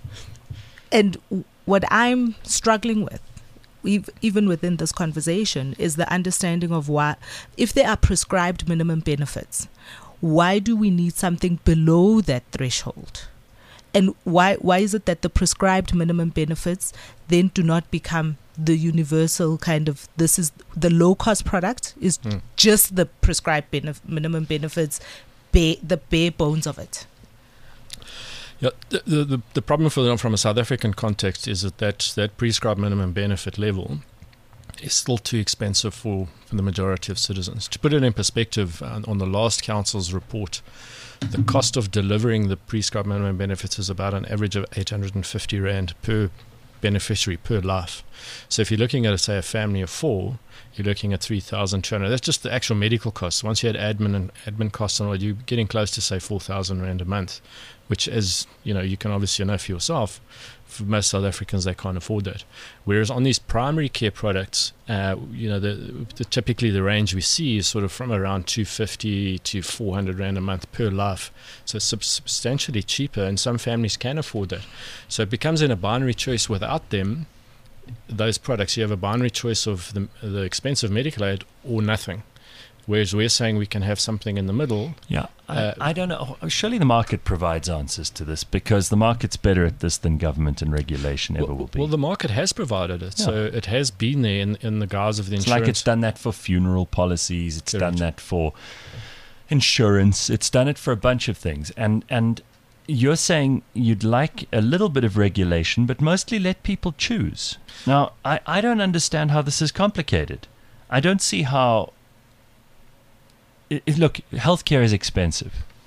And w- what I'm struggling with, ev- even within this conversation, is the understanding of why, if there are prescribed minimum benefits, why do we need something below that threshold? And why why is it that the prescribed minimum benefits then do not become the universal kind of, this is the low cost product is Mm. just the prescribed benef- minimum benefits, bare, the bare bones of it? Yeah, the, the, the, the problem for them from a South African context is that that, that prescribed minimum benefit level is still too expensive for, for the majority of citizens. To put it in perspective, uh, on the last council's report, the cost of delivering the prescribed minimum benefits is about an average of eight hundred fifty rand per beneficiary per life. So if you're looking at, say, a family of four, you're looking at three thousand two hundred. That's just the actual medical costs. Once you add admin and admin costs and all, you're getting close to, say, four thousand rand a month, which is, you know, you can obviously know for yourself, for most South Africans, they can't afford that. Whereas on these primary care products, uh, you know, the, the typically the range we see is sort of from around two hundred fifty to four hundred rand a month per life. So it's sub- substantially cheaper, and some families can afford that. So it becomes in a binary choice. Without them, those products, you have a binary choice of the, the expensive medical aid or nothing. Whereas we're saying we can have something in the middle. Yeah, I, Uh, I don't know. Surely the market provides answers to this, because the market's better at this than government and regulation ever Well, will be. well, the market has provided it, Yeah. so it has been there in, in the guise of the It's insurance. like it's done that for funeral policies. It's done Correct. that for insurance. It's done it for a bunch of things. And and you're saying you'd like a little bit of regulation, but mostly let people choose. Now, I, I don't understand how this is complicated. I don't see how... I- I- look, healthcare is expensive.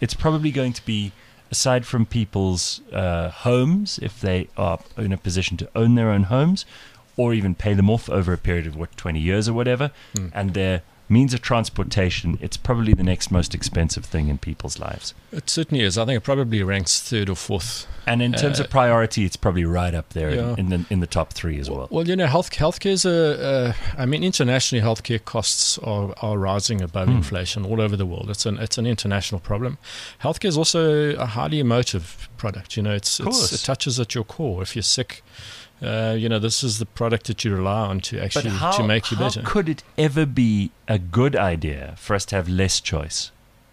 it's probably going to be, aside from people's uh, homes, if they are in a position to own their own homes, or even pay them off over a period of, what, twenty years or whatever, Mm. and their means of transportation, it's probably the next most expensive thing in people's lives. It certainly is. I think it probably ranks third or fourth. And in terms Uh, of priority, it's probably right up there Yeah. in, in the in the top three as well. Well, you know, health healthcare is a. Uh, I mean, internationally, healthcare costs are, are rising above Hmm. inflation all over the world. It's an it's an international problem. Healthcare is also a highly emotive product. You know, it's, Of it's course. it touches at your core. If you're sick, uh, you know, this is the product that you rely on to But actually how, to make you how better. could it ever be a good idea for us to have less choice?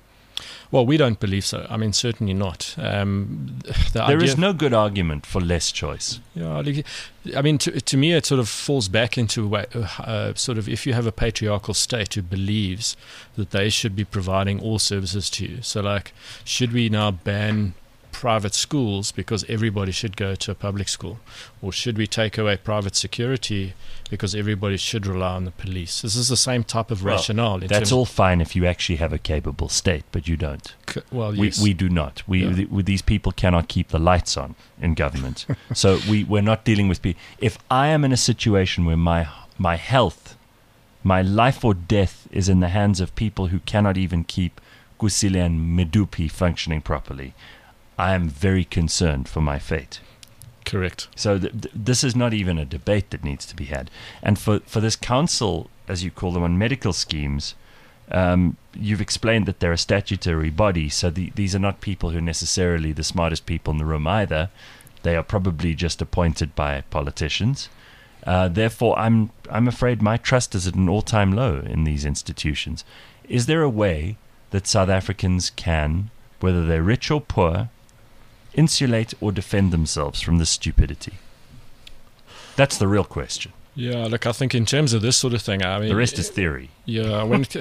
Well, we don't believe so. I mean, certainly not. Um, the There idea is no good argument for less choice. Yeah, like, I mean, to, to me, it sort of falls back into a way, uh, sort of if you have a patriarchal state who believes that they should be providing all services to you. So, like, should we now ban private schools because everybody should go to a public school? Or should we take away private security because everybody should rely on the police? This is the same type of Well, rationale. In That's terms all fine if you actually have a capable state, but you don't. c- Well, We, yes. we do not. We, Yeah. th- these people cannot keep the lights on in government. So we, we're not dealing with people. If I am in a situation where my my health, my life or death is in the hands of people who cannot even keep Kusile and Medupi functioning properly, I am very concerned for my fate. Correct. So th- th- this is not even a debate that needs to be had. And for, for this council, as you call them, on medical schemes, um, you've explained that they're a statutory body, so the, these are not people who are necessarily the smartest people in the room either. They are probably just appointed by politicians. Uh, therefore, I'm I'm afraid my trust is at an all-time low in these institutions. Is there a way that South Africans can, whether they're rich or poor, insulate or defend themselves from this stupidity? That's the real question. Yeah, look, I think in terms of this sort of thing, I mean, The rest is theory. Yeah, when it,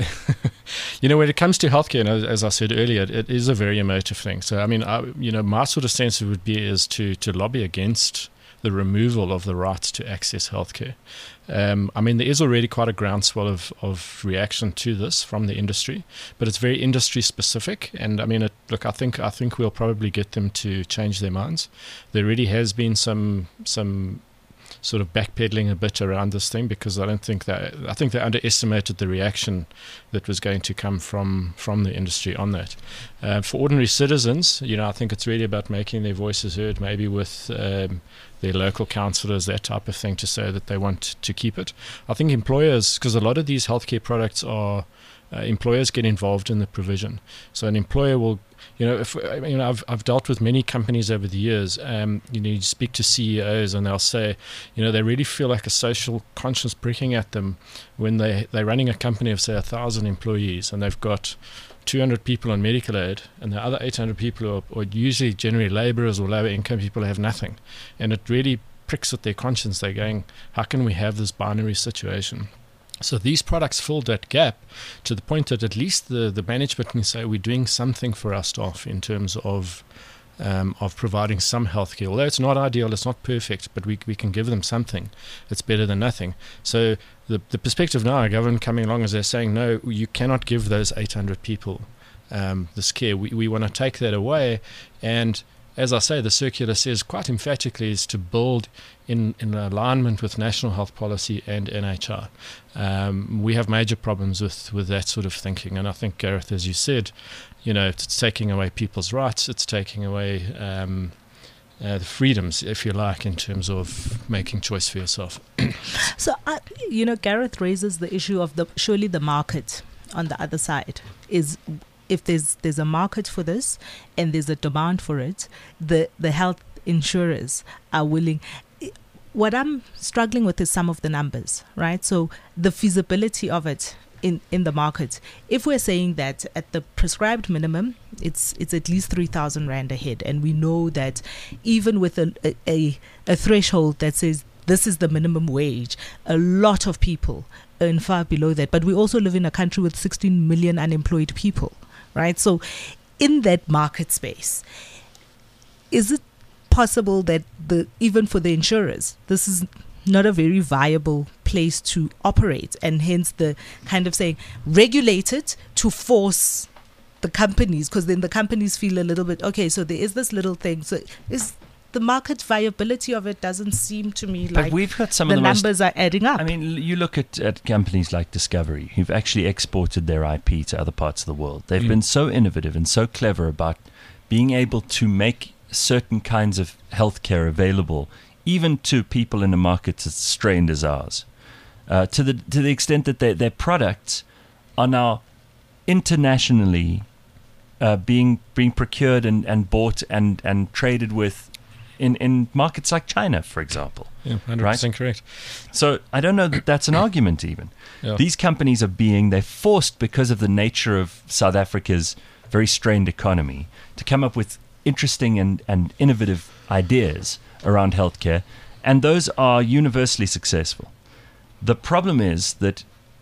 you know, when it comes to healthcare, and as, as I said earlier, it is a very emotive thing. So, I mean, I, you know, my sort of sense would be is to to lobby against the removal of the rights to access healthcare. Um, I mean, there is already quite a groundswell of, of reaction to this from the industry, but it's very industry specific. And I mean, it, look, I think I think we'll probably get them to change their minds. There really has been some some. sort of backpedaling a bit around this thing, because I don't think that I think they underestimated the reaction that was going to come from from the industry on that. Uh, for ordinary citizens, you know, I think it's really about making their voices heard, maybe with um, their local councillors, that type of thing, to say that they want to keep it. I think employers, because a lot of these healthcare products are uh, employers get involved in the provision. So an employer will, you know, if I mean, I've I've dealt with many companies over the years. Um, you know, you speak to C E Os and they'll say, you know, they really feel like a social conscience pricking at them when they they're running a company of say a thousand employees and they've got two hundred people on medical aid, and the other eight hundred people are, are usually generally labourers or lower income people who have nothing, and it really pricks at their conscience. They're going, how can we have this binary situation? So these products filled that gap to the point that at least the, the management can say we're doing something for our staff in terms of um, of providing some healthcare. Although it's not ideal, it's not perfect, but we we can give them something. It's better than nothing. So the the perspective now, our government coming along, is they're saying, no, you cannot give those eight hundred people um, this care. We, we want to take that away. And as I say, the circular says quite emphatically is to build in, in alignment with national health policy and N H I. Um, we have major problems with, with that sort of thinking. And I think, Gareth, as you said, you know, it's taking away people's rights. It's taking away um, uh, the freedoms, if you like, in terms of making choice for yourself. So, uh, you know, Gareth raises the issue of the surely the market on the other side is, if there's there's a market for this and there's a demand for it, the the health insurers are willing. What I'm struggling with is some of the numbers, right? So the feasibility of it in, in the market. If we're saying that at the prescribed minimum, it's it's at least three thousand rand a head, and we know that even with a a, a, a threshold that says this is the minimum wage, a lot of people earn far below that. But we also live in a country with sixteen million unemployed people. Right, so in that market space, is it possible that the even for the insurers, this is not a very viable place to operate, and hence the kind of saying regulate it to force the the companies, because then the companies feel a little bit, okay, so there is this little thing. So is the market viability of it doesn't seem to me But like we've got some the of the most numbers are adding up. I mean, l- you look at, at companies like Discovery, who've actually exported their I P to other parts of the world. They've Mm. been so innovative and so clever about being able to make certain kinds of healthcare available, even to people in a market as strained as ours, uh, to the to the extent that their their products are now internationally uh, being being procured and, and bought and, and traded with in, in markets like China, for example. Yeah, one hundred percent correct. So I don't know that that's an argument even. Yeah. These companies are being, they're forced because of the nature of South Africa's very strained economy to come up with interesting and, and innovative ideas around healthcare, and those are universally successful. The problem is that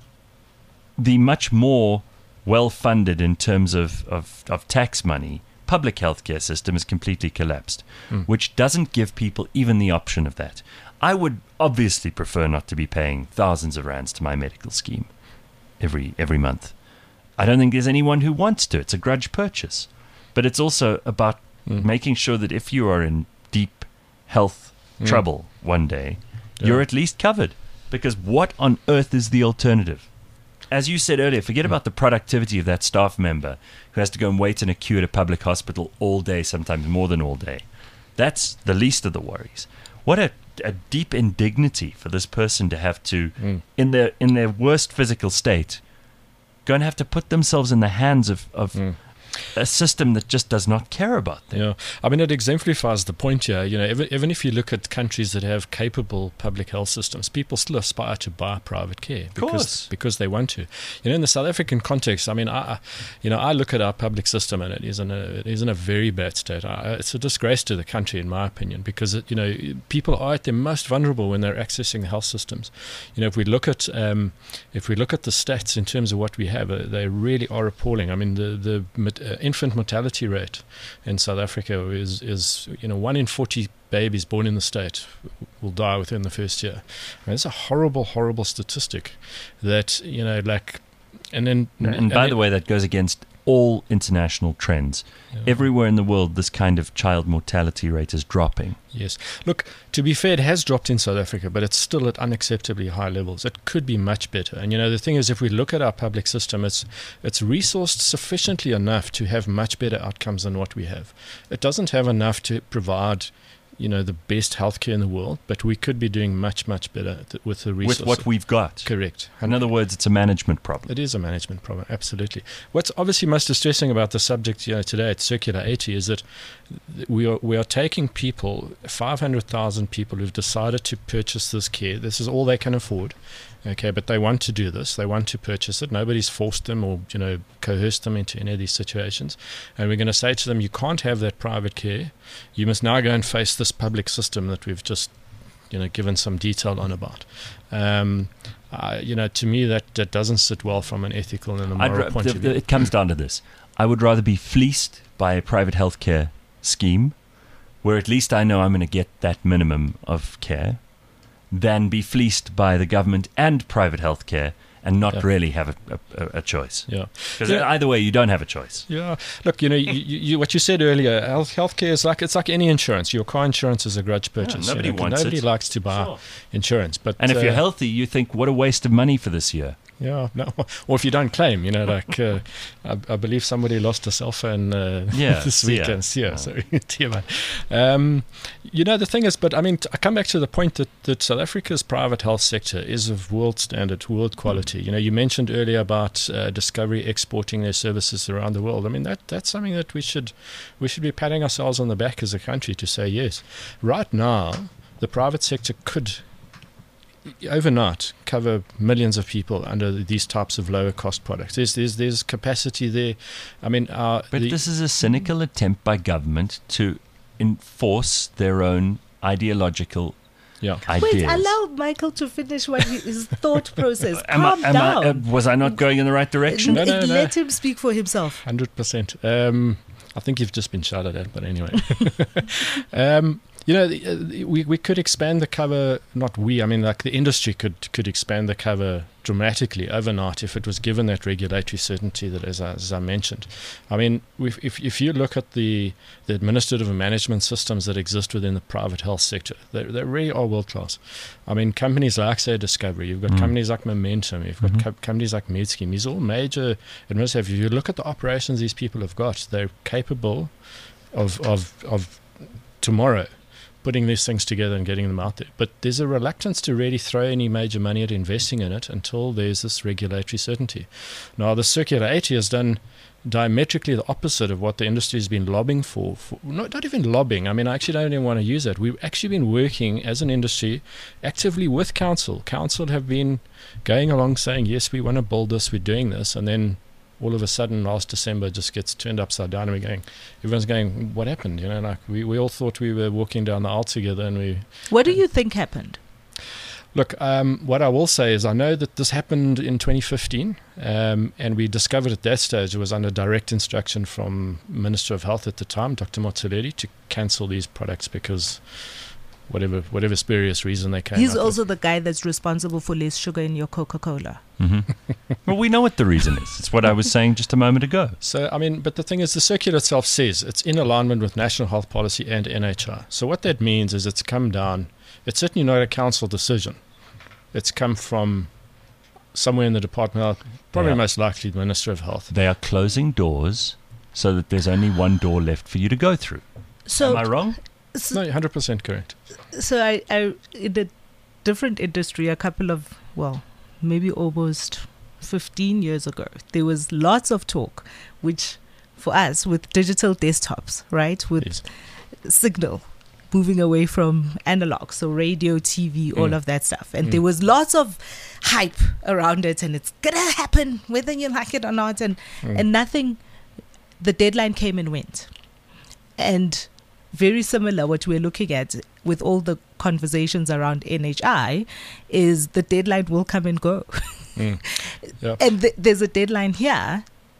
the much more well-funded in terms of, of, of tax money public healthcare system is completely collapsed, Mm. which doesn't give people even the option of that. I would obviously prefer not to be paying thousands of rands to my medical scheme every every month. I don't think there's anyone who wants to. It's a grudge purchase. But it's also about Mm. making sure that if you are in deep health Mm. trouble one day, Yeah. you're at least covered. Because what on earth is the alternative? As you said earlier, forget about the productivity of that staff member who has to go and wait in a queue at a public hospital all day, sometimes more than all day. That's the least of the worries. What a, a deep indignity for this person to have to, Mm. in their in their worst physical state, go and have to put themselves in the hands of, of Mm. a system that just does not care about them. Yeah, I mean, it exemplifies the point here. You know, even, even if you look at countries that have capable public health systems, people still aspire to buy private care because course. because they want to. You know, in the South African context, I mean, I, I you know, I look at our public system and it is in a it is in a very bad state. I, it's a disgrace to the country, in my opinion, because it, you know, people are at their most vulnerable when they're accessing the health systems. You know, if we look at um, if we look at the stats in terms of what we have, uh, they really are appalling. I mean, the the uh, infant mortality rate in South Africa is, is you know, one in forty babies born in the state will die within the first year. I mean, it's a horrible, horrible statistic that, you know, like, and then... And by the way, that goes against all international trends. Yeah. Everywhere in the world, this kind of child mortality rate is dropping. Yes. Look, to be fair, it has dropped in South Africa, but it's still at unacceptably high levels. It could be much better. And, you know, the thing is, if we look at our public system, it's it's resourced sufficiently enough to have much better outcomes than what we have. It doesn't have enough to provide, you know, the best healthcare in the world, but we could be doing much, much better th- with the resources. With what we've got. Correct. In other words, it's a management problem. It is a management problem, absolutely. What's obviously most distressing about the subject, you know, today at Circular eighty is that we are we are taking people, five hundred thousand people who've decided to purchase this care. This is all they can afford, okay, but they want to do this. They want to purchase it. Nobody's forced them or, you know, coerced them into any of these situations. And we're going to say to them, you can't have that private care. You must now go and face this public system that we've just, you know, given some detail on about. Um, uh, you know, to me, that, that doesn't sit well from an ethical and a I'd moral ra- point the- of view. the- it comes down to this. I would rather be fleeced by a private healthcare scheme, where at least I know I'm going to get that minimum of care, than be fleeced by the government and private healthcare and not Yeah. really have a, a, a choice. Yeah. Because Yeah. either way, you don't have a choice. Yeah. Look, you know, you, you, you, what you said earlier, health healthcare is like it's like any insurance. Your car insurance is a grudge purchase. nobody you know, wants Nobody it. likes to buy Sure. insurance, but And if uh, you're healthy, you think, what a waste of money for this year. yeah, no, or if you don't claim, you know, like uh, I, I believe somebody lost a cell phone uh, Yeah, this Sia. weekend. Yeah, Oh. sorry, Tia, man. Um, you know, the thing is, but I mean, t- I come back to the point that, that South Africa's private health sector is of world standard, world quality. You know, you mentioned earlier about uh, Discovery exporting their services around the world. I mean, that that's something that we should we should be patting ourselves on the back as a country to say yes. Right now, the private sector could overnight cover millions of people under these types of lower cost products. There's there's there's capacity there. I mean, uh, But the, this is a cynical attempt by government to enforce their own ideological yeah. ideas. Wait, allow Michael to finish what he, his thought process. Am Calm I, am down. I, uh, was I not going in the right direction? No, no, no. Let him speak for himself. Hundred percent. Um, I think you've just been shouted at, but anyway. um, You know, the, uh, we we could expand the cover. Not we. I mean, like the industry could could expand the cover dramatically overnight if it was given that regulatory certainty that, as I, as I mentioned. I mean, if if if you look at the the administrative and management systems that exist within the private health sector, they they really are world class. I mean, companies like say Discovery, you've got Mm. companies like Momentum, you've got Mhm. co- companies like MedScheme. These are all major administrative. If you look at the operations these people have got, they're capable of of of tomorrow putting these things together and getting them out there. But there's a reluctance to really throw any major money at investing in it until there's this regulatory certainty. Now, the Circular eighty has done diametrically the opposite of what the industry has been lobbying for. for not, not even lobbying. I mean, I actually don't even want to use that. We've actually been working as an industry actively with council. Council have been going along saying, yes, we want to build this, we're doing this, and then all of a sudden last December just gets turned upside down and we're going, everyone's going, what happened? You know, like we, we all thought we were walking down the aisle together and we... What do you think happened? Look, um, what I will say is I know that this happened in twenty fifteen um, and we discovered at that stage it was under direct instruction from Minister of Health at the time, Doctor Motsoaledi, to cancel these products because whatever whatever spurious reason they came He's up with. also the guy that's responsible for less sugar in your Coca-Cola. hmm Well, we know what the reason is. It's what I was saying just a moment ago. So, I mean, but the thing is, the circular itself says it's in alignment with national health policy and N H R. So what that means is it's come down. It's certainly not a council decision. It's come from somewhere in the department, probably Yeah. most likely the Minister of Health. They are closing doors so that there's only one door left for you to go through. So, Am I wrong? so No, you're one hundred percent correct. so I, I in a different industry a couple of well maybe almost fifteen years ago there was lots of talk which for us with digital desktops, right, with Yes. signal moving away from analog, so radio, T V, all Mm. of that stuff, and Mm. there was lots of hype around it and it's gonna happen whether you like it or not, and Mm. and nothing, the deadline came and went. And very similar what we're looking at with all the conversations around N H I is the deadline will come and go. Mm. Yeah. And th- there's a deadline here.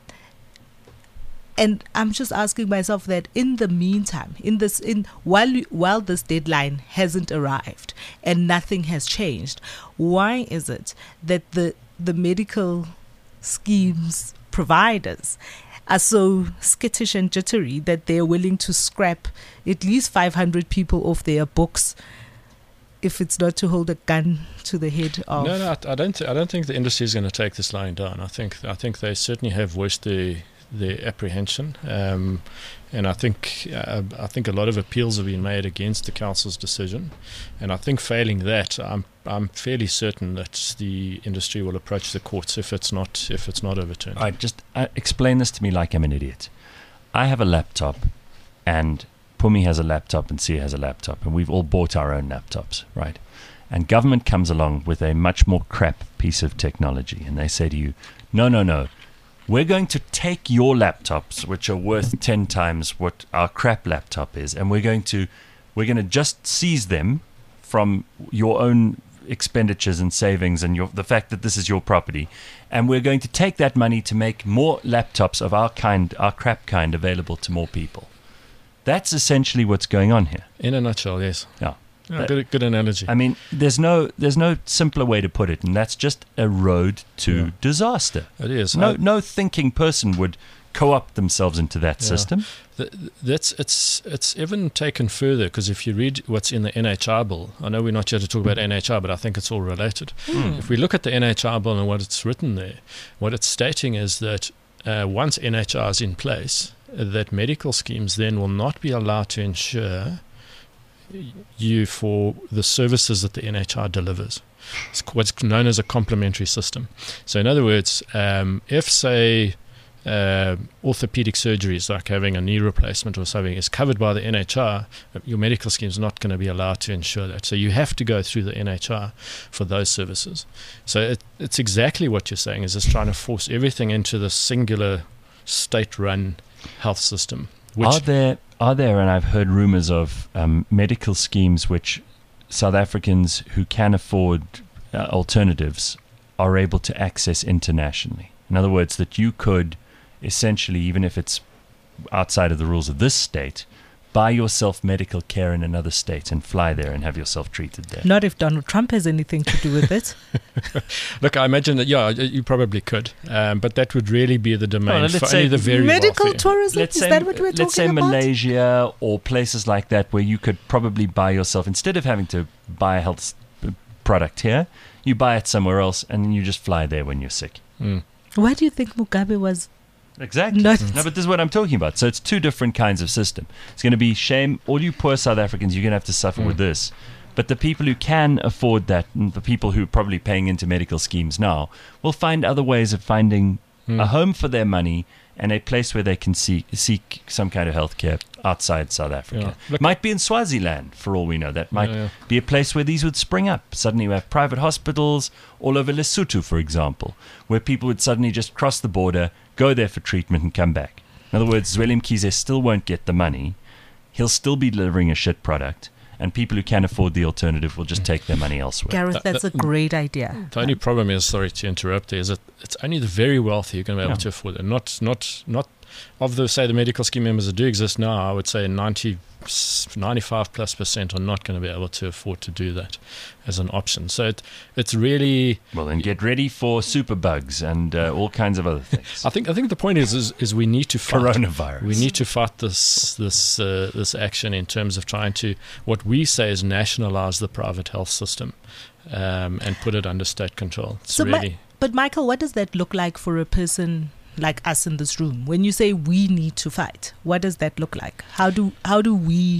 And I'm just asking myself that in the meantime, in this, in while you- while this deadline hasn't arrived and nothing has changed, why is it that the the medical schemes providers are so skittish and jittery that they're willing to scrap at least five hundred people off their books if it's not to hold a gun to the head of... No, no, I, I don't. Th- I don't think the industry is going to take this lying down. I think. I think they certainly have voiced their their apprehension, um, and I think. Uh, I think a lot of appeals have been made against the council's decision, and I think failing that, I'm I'm fairly certain that the industry will approach the courts if it's not if it's not overturned. All right, just uh, explain this to me like I'm an idiot. I have a laptop, and Pumi has a laptop, and Sia has a laptop, and we've all bought our own laptops, right? And government comes along with a much more crap piece of technology, and they say to you, no, no, no, we're going to take your laptops, which are worth ten times what our crap laptop is, and we're going to we're going to just seize them from your own expenditures and savings and your, the fact that this is your property, and we're going to take that money to make more laptops of our kind, our crap kind, available to more people. That's essentially what's going on here. In a nutshell, yes. Yeah. Yeah, But- good, good analogy. I mean, there's no there's no simpler way to put it, and that's just a road to Yeah. disaster. It is. No I- no thinking person would co-opt themselves into that Yeah. system. Th- That's it's it's even taken further because if you read what's in the N H R bill, I know we're not here to talk about N H R, but I think it's all related. If we look at the N H R bill and what it's written there, what it's stating is that uh, once N H R is in place, uh, that medical schemes then will not be allowed to insure you for the services that the N H R delivers. It's what's known as a complementary system. So in other words, um, if say uh, orthopedic surgeries like having a knee replacement or something is covered by the N H R, your medical scheme is not going to be allowed to insure that. So you have to go through the N H R for those services. So it, it's exactly what you're saying, is just trying to force everything into the singular state-run health system. Which Are there are there, and I've heard rumors of um, medical schemes which South Africans who can afford uh, alternatives are able to access internationally. In other words, that you could essentially, even if it's outside of the rules of this state, buy yourself medical care in another state and fly there and have yourself treated there. Not if Donald Trump has anything to do with it. Look, I imagine that, yeah, you probably could. Um, but that would really be the domain Well, let's for say only the very Medical wealthy. tourism, Let's is say, that what we're let's say talking about? Malaysia or places like that where you could probably buy yourself, instead of having to buy a health s- product here, you buy it somewhere else and then you just fly there when you're sick. Mm. Why do you think Mugabe was... Exactly. Not- No, but this is what I'm talking about. So it's two different kinds of system. It's going to be shame. All you poor South Africans, you're going to have to suffer Mm. with this. But the people who can afford that, and the people who are probably paying into medical schemes now, will find other ways of finding Mm. a home for their money and a place where they can seek, seek some kind of healthcare outside South Africa. Yeah. Look- Might be in Swaziland, for all we know. That might Yeah, yeah. be a place where these would spring up. Suddenly we have private hospitals all over Lesotho, for example, where people would suddenly just cross the border, go there for treatment and come back. In other words, Zweli Mkhize still won't get the money. He'll still be delivering a shit product, and people who can afford the alternative will just take their money elsewhere. Gareth, That- that's a that- great idea. The only problem is, sorry to interrupt, there, is that it's only the very wealthy who are going to be able Yeah. to afford it. Not, not, not of the, say, the medical scheme members that do exist now, I would say ninety, ninety-five plus percent are not going to be able to afford to do that as an option. So it, it's really, Well, then get ready for superbugs and uh, all kinds of other things. I think, I think the point is, is, is we need to fight. Coronavirus. We need to fight this this uh, this action in terms of trying to, what we say is nationalize the private health system um, and put it under state control. It's So my- really But Michael, what does that look like for a person like us in this room? When you say we need to fight, what does that look like? How do how do we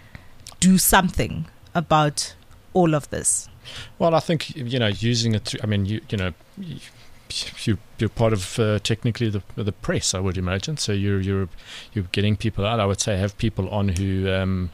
do something about all of this? well. I think you know using it. Through, I mean, you you know. You, you, you're part of uh, technically the the press, I would imagine. So you're you're you're getting people out. I would say have people on who um,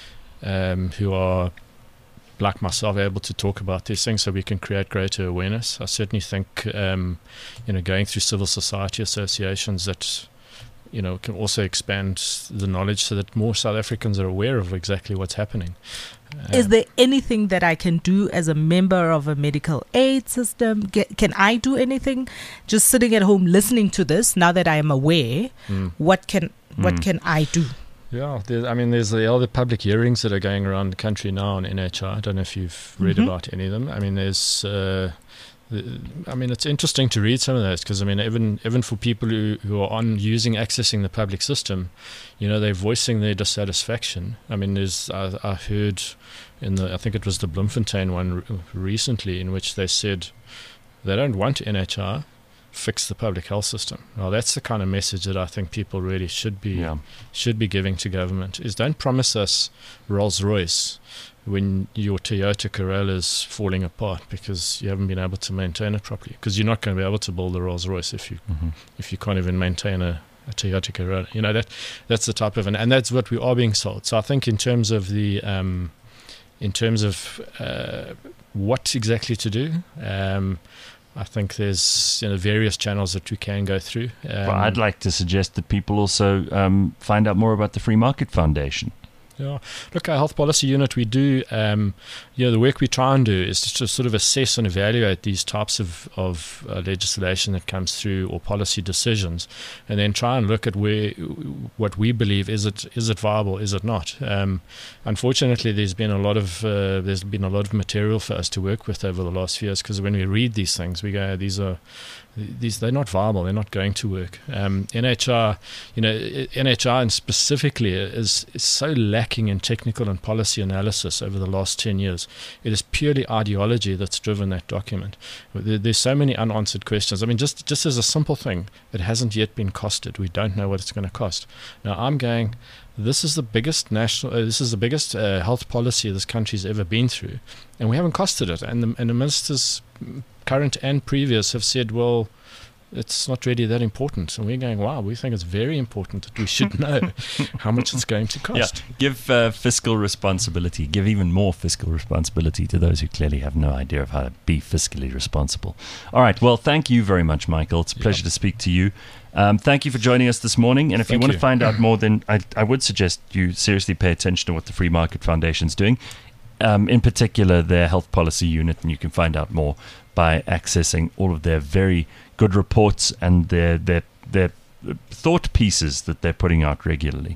um, who are like myself able to talk about these things, so we can create greater awareness. I certainly think um, you know going through civil society associations that you know can also expand the knowledge so that more South Africans are aware of exactly what's happening. Is Um, there anything that I can do as a member of a medical aid system? Ge- Can I do anything? Just sitting at home listening to this, now that I am aware, mm. what can what Mm. can I do? Yeah, there, I mean, there's the other public hearings that are going around the country now on N H R. I don't know if you've read Mhm. about any of them. I mean, there's, uh, the- I mean, it's interesting to read some of those because I mean, even even for people who, who are on using accessing the public system, you know, they're voicing their dissatisfaction. I mean, there's I, I heard in the I think it was the Bloemfontein one re- recently in which they said they don't want N H R. Fix the public health system. Well, that's the kind of message that I think people really should be Yeah. should be giving to government is don't promise us Rolls Royce when your Toyota Corolla is falling apart because you haven't been able to maintain it properly, because you're not going to be able to build a Rolls Royce if you Mhm. if you can't even maintain a, a Toyota Corolla. You know that that's the type of and, and that's what we are being sold. So I think in terms of the um, in terms of uh, what exactly to do. Um, I think there's you know various channels that we can go through. Um, Well, I'd like to suggest that people also um, find out more about the Free Market Foundation. Yeah, look, our health policy unit, we do, um, you know, the work we try and do is to sort of assess and evaluate these types of, of uh, legislation that comes through or policy decisions, and then try and look at where what we believe is it is it viable, is it not. Um, unfortunately, there's been a lot of uh, there's been a lot of material for us to work with over the last few years because when we read these things, we go, these are these they're not viable, they're not going to work. Um, N H R, you know, N H R and specifically is, is so lacking in technical and policy analysis over the last ten years. It is purely ideology that's driven that document. There, there's so many unanswered questions. I mean, just just as a simple thing, it hasn't yet been costed. We don't know what it's going to cost. Now, I'm going, this is the biggest national, uh, this is the biggest uh, health policy this country's ever been through, and we haven't costed it. And the, and the ministers, current and previous, have said, well, it's not really that important. And we're going, wow, we think it's very important that we should know how much it's going to cost. Yeah, give uh, fiscal responsibility, give even more fiscal responsibility to those who clearly have no idea of how to be fiscally responsible. All right, well, thank you very much, Michael. It's a pleasure Yeah. to speak to you. Um, thank you for joining us this morning. And if Thank you want you. to find out more, then I, I would suggest you seriously pay attention to what the Free Market Foundation is doing, um, in particular their health policy unit, and you can find out more by accessing all of their very good reports and their their their thought pieces that they're putting out regularly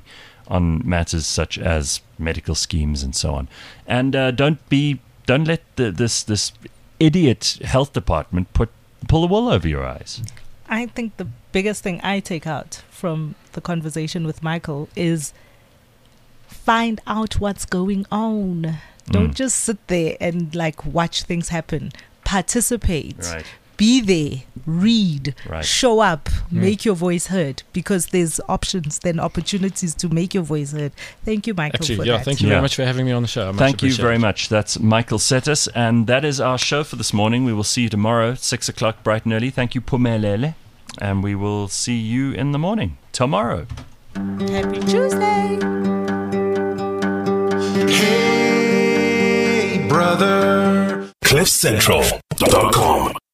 on matters such as medical schemes and so on. And uh, don't be don't let the, this this idiot health department put pull the wool over your eyes. I think the biggest thing I take out from the conversation with Michael is find out what's going on. Don't Mm. just sit there and like watch things happen. Participate. Right. Be there. Read. Right. Show up. Make your voice heard, because there's options, then opportunities to make your voice heard. Thank you, Michael, Actually, for yeah, that. thank you Yeah. very much for having me on the show. I much Thank you appreciate very it. much. That's Michael Setis, and that is our show for this morning. We will see you tomorrow, six o'clock, bright and early. Thank you, Pumelele, and we will see you in the morning tomorrow. Happy Tuesday. Hey, brother. cliff central dot com